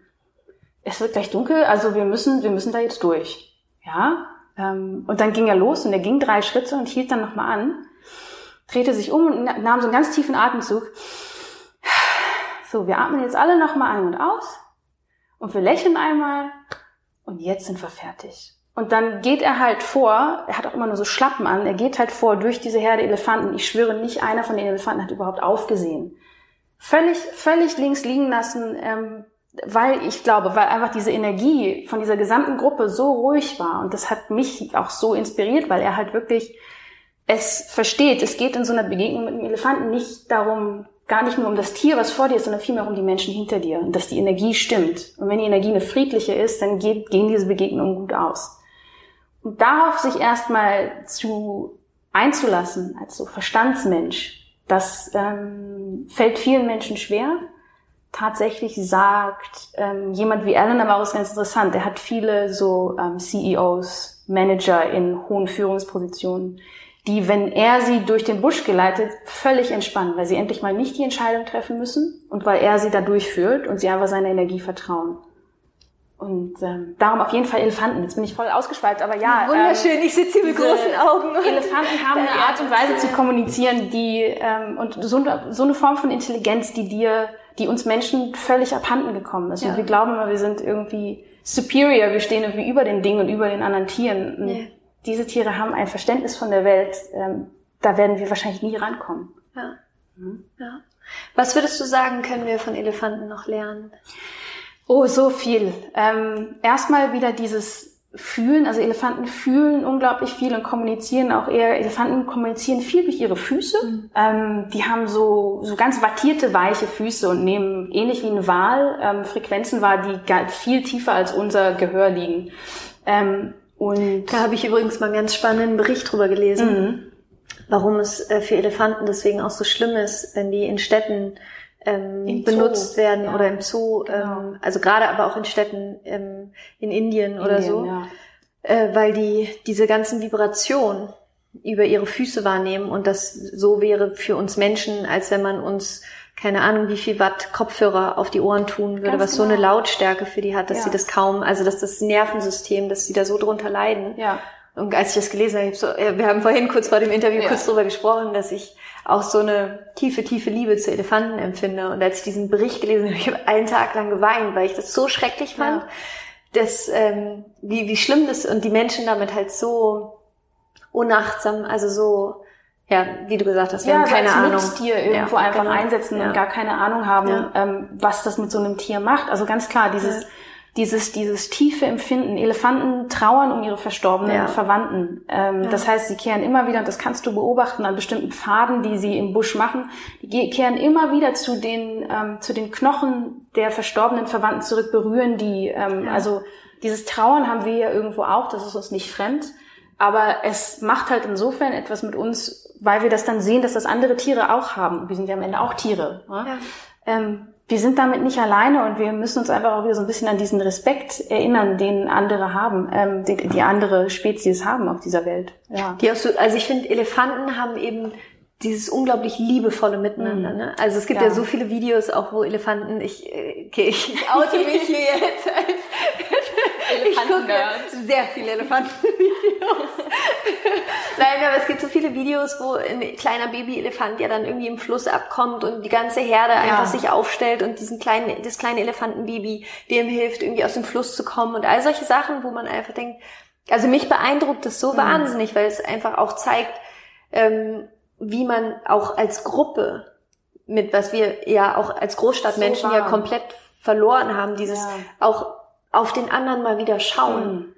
es wird gleich dunkel, also wir müssen da jetzt durch. Ja. Und dann ging er los und er ging 3 Schritte und hielt dann nochmal an, drehte sich um und nahm so einen ganz tiefen Atemzug. So, wir atmen jetzt alle nochmal ein und aus. Und wir lächeln einmal und jetzt sind wir fertig. Und dann geht er halt vor, er hat auch immer nur so Schlappen an, er geht halt vor durch diese Herde Elefanten. Ich schwöre, nicht einer von den Elefanten hat überhaupt aufgesehen. Völlig links liegen lassen, weil einfach diese Energie von dieser gesamten Gruppe so ruhig war. Und das hat mich auch so inspiriert, weil er halt wirklich es versteht. Es geht in so einer Begegnung mit einem Elefanten nicht darum, gar nicht nur um das Tier, was vor dir ist, sondern vielmehr um die Menschen hinter dir und dass die Energie stimmt. Und wenn die Energie eine friedliche ist, dann gehen diese Begegnungen gut aus. Und darauf sich erstmal einzulassen als so Verstandsmensch, das fällt vielen Menschen schwer. Tatsächlich sagt jemand wie Alan, aber auch ist ganz interessant, er hat viele so CEOs, Manager in hohen Führungspositionen, die, wenn er sie durch den Busch geleitet, völlig entspannen, weil sie endlich mal nicht die Entscheidung treffen müssen und weil er sie da durchführt und sie einfach seiner Energie vertrauen. Und darum auf jeden Fall Elefanten. Jetzt bin ich voll ausgeschweift, aber ja. Wunderschön, ich sitze hier mit großen Augen. Elefanten haben eine Art und Weise zu kommunizieren, die und so eine Form von Intelligenz, die uns Menschen völlig abhanden gekommen ist. Ja. Und wir glauben immer, wir sind irgendwie superior, wir stehen irgendwie über den Dingen und über den anderen Tieren. Und diese Tiere haben ein Verständnis von der Welt, da werden wir wahrscheinlich nie rankommen. Ja. Ja. Was würdest du sagen, können wir von Elefanten noch lernen? Oh, so viel. Erstmal wieder dieses Fühlen. Also Elefanten fühlen unglaublich viel und kommunizieren auch eher. Elefanten kommunizieren viel durch ihre Füße. Die haben so ganz wattierte, weiche Füße und nehmen ähnlich wie ein Wal Frequenzen wahr, die viel tiefer als unser Gehör liegen. Und da habe ich übrigens mal einen ganz spannenden Bericht drüber gelesen, warum es für Elefanten deswegen auch so schlimm ist, wenn die in Städten benutzt werden oder im Zoo, genau. Also gerade aber auch in Städten in Indien oder so, weil die diese ganzen Vibrationen über ihre Füße wahrnehmen und das so wäre für uns Menschen, als wenn man uns keine Ahnung, wie viel Watt Kopfhörer auf die Ohren tun würde, was so eine Lautstärke für die hat, dass sie das kaum, also dass das Nervensystem, dass sie da so drunter leiden. Ja. Und als ich das gelesen habe, wir haben vorhin kurz vor dem Interview kurz drüber gesprochen, dass ich auch so eine tiefe Liebe zu Elefanten empfinde. Und als ich diesen Bericht gelesen habe, ich habe einen Tag lang geweint, weil ich das so schrecklich fand, dass wie schlimm das und die Menschen damit halt so unachtsam, also so, ja, wie du gesagt hast, wir haben keine Ahnung. Nutztier irgendwo einfach einsetzen und gar keine Ahnung haben, was das mit so einem Tier macht. Also ganz klar, dieses tiefe Empfinden. Elefanten trauern um ihre verstorbenen Verwandten. Das heißt, sie kehren immer wieder, und das kannst du beobachten an bestimmten Pfaden, die sie im Busch machen, die kehren immer wieder zu den Knochen der verstorbenen Verwandten zurück, berühren die. Also dieses Trauern haben wir ja irgendwo auch, das ist uns nicht fremd. Aber es macht halt insofern etwas mit uns, weil wir das dann sehen, dass das andere Tiere auch haben. Wir sind ja am Ende auch Tiere. Ne? Ja. wir sind damit nicht alleine und wir müssen uns einfach auch wieder so ein bisschen an diesen Respekt erinnern, den andere haben, die andere Spezies haben auf dieser Welt. Ja. Also ich finde, Elefanten haben eben dieses unglaublich liebevolle Miteinander. Ne? Also es gibt ja so viele Videos auch, wo Elefanten, ich oute mich hier jetzt als ich gucke sehr viele Elefantenvideos. Nein, aber es gibt so viele Videos, wo ein kleiner Baby-Elefant ja dann irgendwie im Fluss abkommt und die ganze Herde einfach sich aufstellt und das kleine Elefantenbaby dem hilft, irgendwie aus dem Fluss zu kommen und all solche Sachen, wo man einfach denkt, also mich beeindruckt das so wahnsinnig, weil es einfach auch zeigt, wie man auch als Gruppe mit, was wir ja auch als Großstadtmenschen ja komplett verloren haben, dieses auch auf den anderen mal wieder schauen.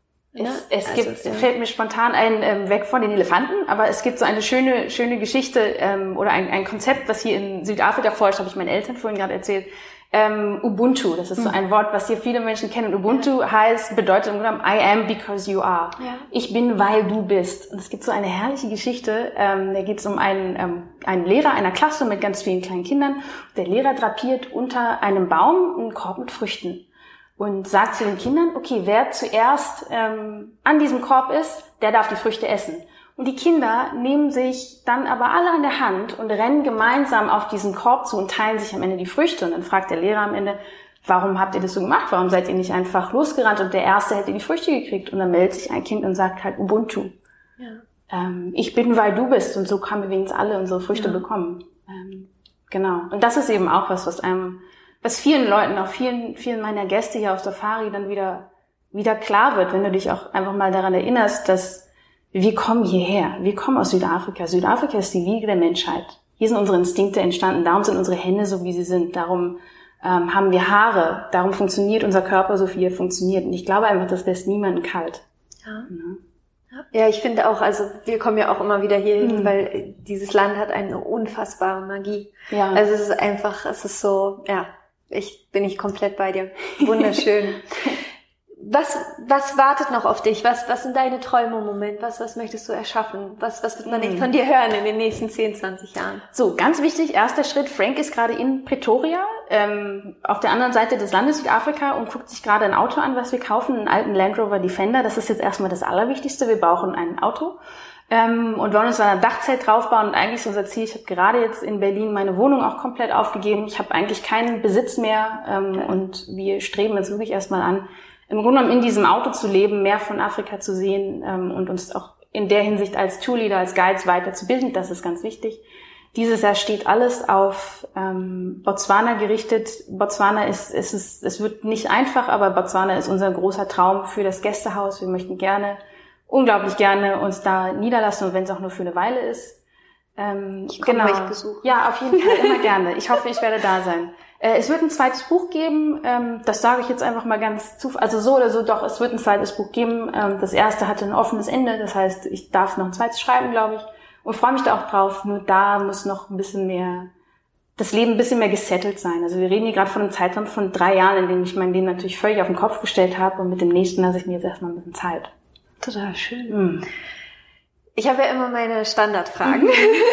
Fällt mir spontan ein, weg von den Elefanten, aber es gibt so eine schöne Geschichte oder ein Konzept, was hier in Südafrika forscht, habe ich meinen Eltern vorhin gerade erzählt. Ubuntu, das ist so ein Wort, was hier viele Menschen kennen. Ubuntu bedeutet im Grunde genommen I am because you are. Ja. Ich bin, weil du bist. Und es gibt so eine herrliche Geschichte, da geht es um einen Lehrer einer Klasse mit ganz vielen kleinen Kindern. Der Lehrer drapiert unter einem Baum einen Korb mit Früchten und sagt zu den Kindern, okay, wer zuerst an diesem Korb ist, der darf die Früchte essen. Und die Kinder nehmen sich dann aber alle an der Hand und rennen gemeinsam auf diesen Korb zu und teilen sich am Ende die Früchte. Und dann fragt der Lehrer am Ende, warum habt ihr das so gemacht? Warum seid ihr nicht einfach losgerannt und der Erste hätte die Früchte gekriegt? Und dann meldet sich ein Kind und sagt halt Ubuntu. Ja. Ich bin, weil du bist. Und so haben wir wenigstens alle unsere Früchte bekommen. Genau. Und das ist eben auch was vielen Leuten, auch vielen meiner Gäste hier auf Safari dann wieder klar wird, wenn du dich auch einfach mal daran erinnerst, dass wir kommen hierher. Wir kommen aus Südafrika. Südafrika ist die Wiege der Menschheit. Hier sind unsere Instinkte entstanden. Darum sind unsere Hände so, wie sie sind. Darum haben wir Haare. Darum funktioniert unser Körper so, wie er funktioniert. Und ich glaube einfach, das lässt niemanden kalt. Ja, ich finde auch, also wir kommen ja auch immer wieder hier hin, weil dieses Land hat eine unfassbare Magie. Ja. Also es ist so, bin ich komplett bei dir. Wunderschön. Was wartet noch auf dich? Was sind deine Träume im Moment? Was möchtest du erschaffen? Was wird man von dir hören in den nächsten 10, 20 Jahren? So, ganz wichtig, erster Schritt. Frank ist gerade in Pretoria, auf der anderen Seite des Landes Südafrika und guckt sich gerade ein Auto an, was wir kaufen, einen alten Land Rover Defender. Das ist jetzt erstmal das Allerwichtigste. Wir brauchen ein Auto. Und wollen uns ein Dachzelt draufbauen und eigentlich ist unser Ziel, ich habe gerade jetzt in Berlin meine Wohnung auch komplett aufgegeben. Ich habe eigentlich keinen Besitz mehr und wir streben jetzt wirklich erstmal an, im Grunde genommen in diesem Auto zu leben, mehr von Afrika zu sehen und uns auch in der Hinsicht als Tourleader, als Guides weiterzubilden. Das ist ganz wichtig. Dieses Jahr steht alles auf Botswana gerichtet. Botswana es wird nicht einfach, aber Botswana ist unser großer Traum für das Gästehaus. Wir möchten unglaublich gerne uns da niederlassen und wenn es auch nur für eine Weile ist. Ich komme euch besuchen. Ja, auf jeden Fall, immer gerne. Ich hoffe, ich werde da sein. Es wird ein zweites Buch geben, das sage ich jetzt einfach mal also so oder so, doch, es wird ein zweites Buch geben. Das erste hatte ein offenes Ende, das heißt, ich darf noch ein zweites schreiben, glaube ich, und freue mich da auch drauf. Nur da muss noch das Leben ein bisschen mehr gesettelt sein. Also wir reden hier gerade von einem Zeitraum von 3 Jahren, in dem ich mein Leben natürlich völlig auf den Kopf gestellt habe und mit dem nächsten lasse ich mir jetzt erstmal ein bisschen Zeit. Total schön. Ich habe ja immer meine Standardfragen,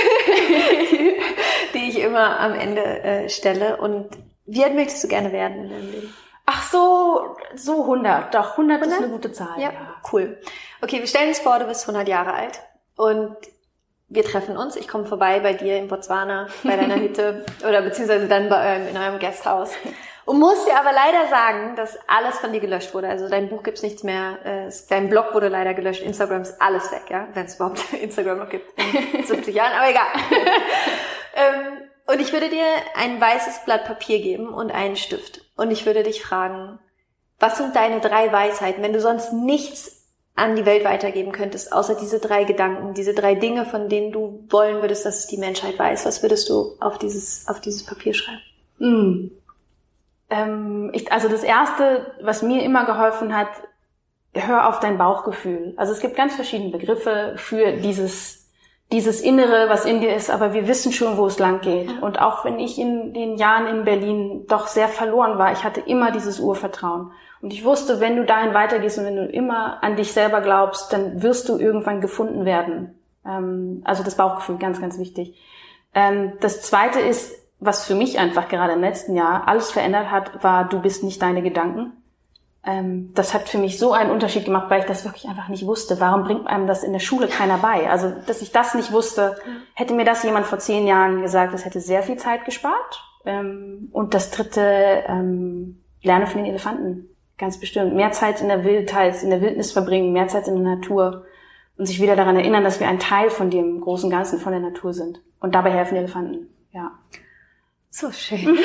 die ich immer am Ende stelle. Und wie alt möchtest du gerne werden in deinem Leben? Ach so 100. Doch, 100 ist eine gute Zahl. Ja, cool. Okay, wir stellen uns vor, du bist 100 Jahre alt und wir treffen uns. Ich komme vorbei bei dir in Botswana, bei deiner Hütte oder beziehungsweise dann in eurem Gasthaus. Und muss dir aber leider sagen, dass alles von dir gelöscht wurde. Also dein Buch gibt's nichts mehr, dein Blog wurde leider gelöscht, Instagram ist alles weg, ja, wenn es überhaupt Instagram noch gibt in 70 Jahren, aber egal. Und ich würde dir ein weißes Blatt Papier geben und einen Stift. Und ich würde dich fragen, was sind deine 3 Weisheiten, wenn du sonst nichts an die Welt weitergeben könntest, außer diese 3 Gedanken, diese 3 Dinge, von denen du wollen würdest, dass es die Menschheit weiß. Was würdest du auf dieses Papier schreiben? Also das Erste, was mir immer geholfen hat, hör auf dein Bauchgefühl. Also es gibt ganz verschiedene Begriffe für dieses Innere, was in dir ist, aber wir wissen schon, wo es lang geht. Ja. Und auch wenn ich in den Jahren in Berlin doch sehr verloren war, ich hatte immer dieses Urvertrauen. Und ich wusste, wenn du dahin weitergehst und wenn du immer an dich selber glaubst, dann wirst du irgendwann gefunden werden. Also das Bauchgefühl, ganz, ganz wichtig. Das Zweite ist, was für mich einfach gerade im letzten Jahr alles verändert hat, war, du bist nicht deine Gedanken. Das hat für mich so einen Unterschied gemacht, weil ich das wirklich einfach nicht wusste. Warum bringt einem das in der Schule keiner bei? Also, dass ich das nicht wusste, hätte mir das jemand vor 10 Jahren gesagt, das hätte sehr viel Zeit gespart. Und das dritte, lerne von den Elefanten. Ganz bestimmt. Mehr Zeit in der Wildnis verbringen, mehr Zeit in der Natur und sich wieder daran erinnern, dass wir ein Teil von dem großen Ganzen von der Natur sind. Und dabei helfen die Elefanten. Ja. So schön.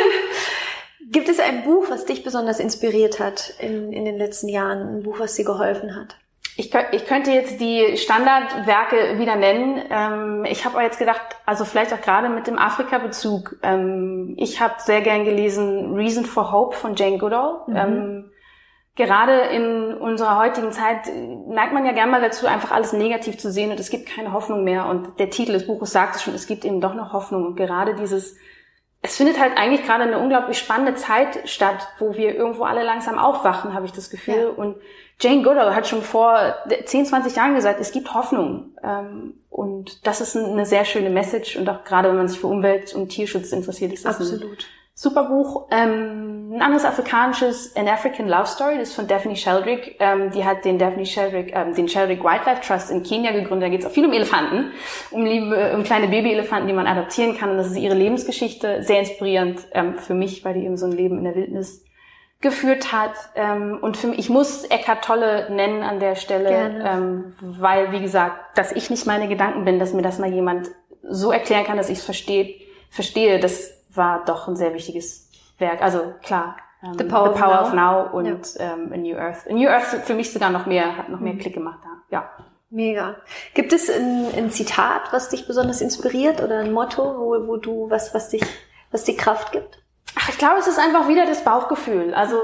Gibt es ein Buch, was dich besonders inspiriert hat in den letzten Jahren? Ein Buch, was dir geholfen hat? Ich könnte jetzt die Standardwerke wieder nennen. Ich habe aber jetzt gedacht, also vielleicht auch gerade mit dem Afrika-Bezug. Ich habe sehr gern gelesen Reason for Hope von Jane Goodall. Gerade in unserer heutigen Zeit neigt man ja gern mal dazu, einfach alles negativ zu sehen und es gibt keine Hoffnung mehr. Und der Titel des Buches sagt es schon, es gibt eben doch noch Hoffnung. Und gerade es findet halt eigentlich gerade eine unglaublich spannende Zeit statt, wo wir irgendwo alle langsam aufwachen, habe ich das Gefühl. Ja. Und Jane Goodall hat schon vor 10, 20 Jahren gesagt, es gibt Hoffnung. Und das ist eine sehr schöne Message. Und auch gerade, wenn man sich für Umwelt- und Tierschutz interessiert, ist das ein super Buch. Ein anderes afrikanisches, An African Love Story, das ist von Daphne Sheldrick. Die hat den Sheldrick Wildlife Trust in Kenia gegründet. Da geht es auch viel um Elefanten, um kleine Babyelefanten, die man adoptieren kann. Und das ist ihre Lebensgeschichte, sehr inspirierend für mich, weil die eben so ein Leben in der Wildnis geführt hat. Und für mich, ich muss Eckhart Tolle nennen an der Stelle, weil, wie gesagt, dass ich nicht meine Gedanken bin, dass mir das mal jemand so erklären kann, dass ich es verstehe, das war doch ein sehr wichtiges Werk. Also klar, The Power of Now und A New Earth. A New Earth für mich sogar hat noch mehr Klick gemacht da. Ja. Mega. Gibt es ein Zitat, was dich besonders inspiriert oder ein Motto, wo du was dir Kraft gibt? Ach, ich glaube, es ist einfach wieder das Bauchgefühl. Also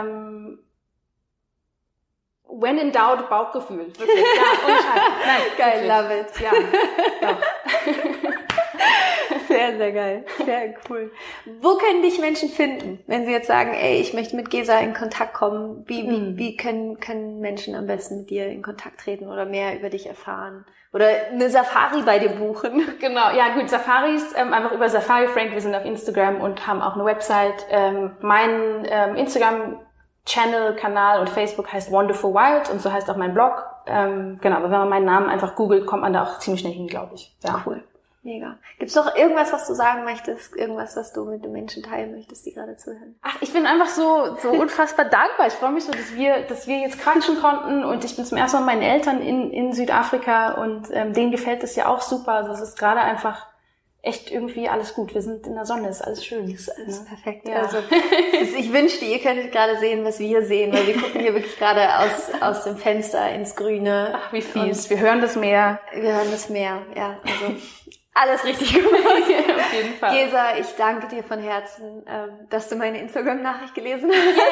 when in doubt, Bauchgefühl. Wirklich. Ja, ohne Scheiß. Nein, geil, love it. Ja, doch. Sehr, sehr geil. Sehr cool. Wo können dich Menschen finden, wenn sie jetzt sagen, ey, ich möchte mit Gesa in Kontakt kommen? Wie können Menschen am besten mit dir in Kontakt treten oder mehr über dich erfahren? Oder eine Safari bei dir buchen? Genau, ja gut, Safaris, einfach über Safari Frank, wir sind auf Instagram und haben auch eine Website. Mein Instagram-Channel-Kanal und Facebook heißt Wonderful Wild und so heißt auch mein Blog. Genau, aber wenn man meinen Namen einfach googelt, kommt man da auch ziemlich schnell hin, glaube ich. Ja. Cool. Mega. Gibt's noch irgendwas, was du sagen möchtest? Irgendwas, was du mit den Menschen teilen möchtest, die gerade zuhören? Ach, ich bin einfach so unfassbar dankbar. Ich freue mich so, dass wir jetzt quatschen konnten und ich bin zum ersten Mal mit meinen Eltern in Südafrika und denen gefällt es ja auch super. Also es ist gerade einfach echt irgendwie alles gut. Wir sind in der Sonne, ist alles schön. Das ist alles perfekt. Ja. Also ich wünschte, ihr könntet gerade sehen, was wir sehen, weil wir gucken hier wirklich gerade aus dem Fenster ins Grüne. Ach, wie fies. Wir hören das Meer. Ja, also alles richtig gemacht. Ja, auf jeden Fall. Gesa, ich danke dir von Herzen, dass du meine Instagram-Nachricht gelesen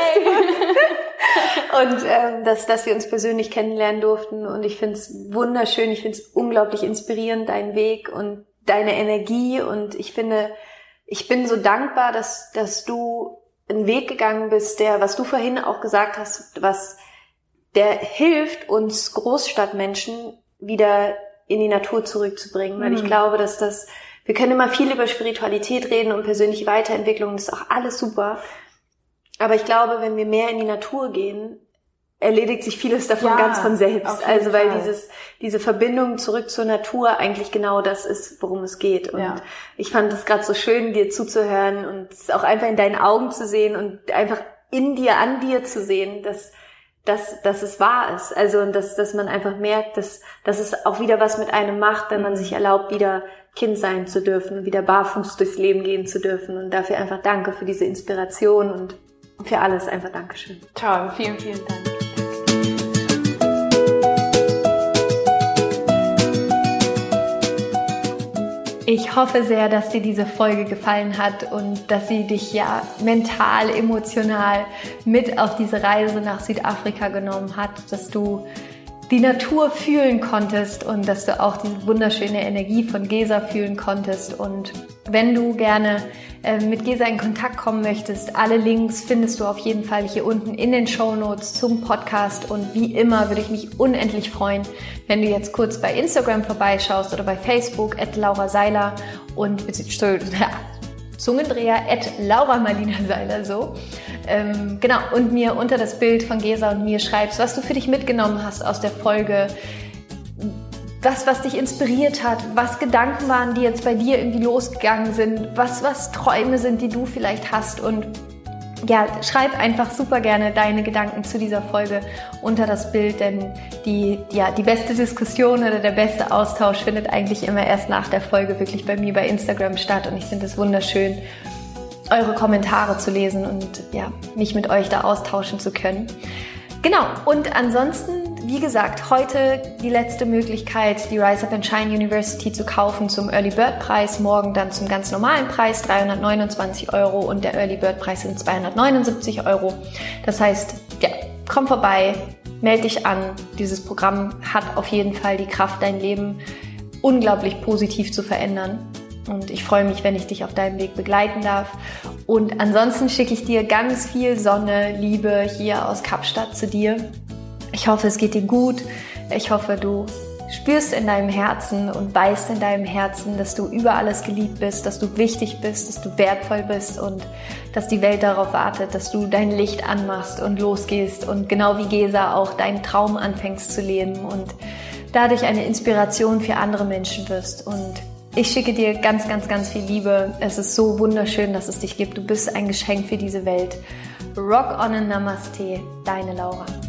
hast. Und dass wir uns persönlich kennenlernen durften. Und ich finde es wunderschön, ich finde es unglaublich inspirierend, deinen Weg und deine Energie. Und ich finde, ich bin so dankbar, dass du einen Weg gegangen bist, was du vorhin auch gesagt hast, der hilft uns Großstadtmenschen wieder in die Natur zurückzubringen, weil ich glaube, wir können immer viel über Spiritualität reden und persönliche Weiterentwicklung, das ist auch alles super, aber ich glaube, wenn wir mehr in die Natur gehen, erledigt sich vieles davon ganz von selbst, also weil diese Verbindung zurück zur Natur eigentlich genau das ist, worum es geht und ich fand es gerade so schön, dir zuzuhören und es auch einfach in deinen Augen zu sehen und einfach an dir zu sehen, dass es wahr ist. Also, dass man einfach merkt, dass es auch wieder was mit einem macht, wenn man sich erlaubt, wieder Kind sein zu dürfen, wieder barfuß durchs Leben gehen zu dürfen. Und dafür einfach danke für diese Inspiration und für alles einfach Dankeschön. Toll, vielen, vielen Dank. Ich hoffe sehr, dass dir diese Folge gefallen hat und dass sie dich ja mental, emotional mit auf diese Reise nach Südafrika genommen hat, dass du die Natur fühlen konntest und dass du auch diese wunderschöne Energie von Gesa fühlen konntest. Und wenn du gerne mit Gesa in Kontakt kommen möchtest, alle Links findest du auf jeden Fall hier unten in den Shownotes zum Podcast. Und wie immer würde ich mich unendlich freuen, wenn du jetzt kurz bei Instagram vorbeischaust oder bei Facebook @LauraSeiler und Zungendreher @LauraMalinaSeiler so. Genau, und mir unter das Bild von Gesa und mir schreibst, was du für dich mitgenommen hast aus der Folge, was dich inspiriert hat, was Gedanken waren, die jetzt bei dir irgendwie losgegangen sind, was Träume sind, die du vielleicht hast, und ja, schreib einfach super gerne deine Gedanken zu dieser Folge unter das Bild, denn die beste Diskussion oder der beste Austausch findet eigentlich immer erst nach der Folge wirklich bei mir bei Instagram statt, und ich finde es wunderschön, eure Kommentare zu lesen und ja, mich mit euch da austauschen zu können. Genau, und ansonsten, wie gesagt, heute die letzte Möglichkeit, die Rise Up and Shine University zu kaufen zum Early Bird Preis, morgen dann zum ganz normalen Preis, 329 € und der Early Bird Preis sind 279 €. Das heißt, ja, komm vorbei, melde dich an. Dieses Programm hat auf jeden Fall die Kraft, dein Leben unglaublich positiv zu verändern. Und ich freue mich, wenn ich dich auf deinem Weg begleiten darf. Und ansonsten schicke ich dir ganz viel Sonne, Liebe hier aus Kapstadt zu dir. Ich hoffe, es geht dir gut. Ich hoffe, du spürst in deinem Herzen und weißt in deinem Herzen, dass du über alles geliebt bist, dass du wichtig bist, dass du wertvoll bist und dass die Welt darauf wartet, dass du dein Licht anmachst und losgehst und genau wie Gesa auch deinen Traum anfängst zu leben und dadurch eine Inspiration für andere Menschen wirst. Und ich schicke dir ganz, ganz, ganz viel Liebe. Es ist so wunderschön, dass es dich gibt. Du bist ein Geschenk für diese Welt. Rock on and Namaste, deine Laura.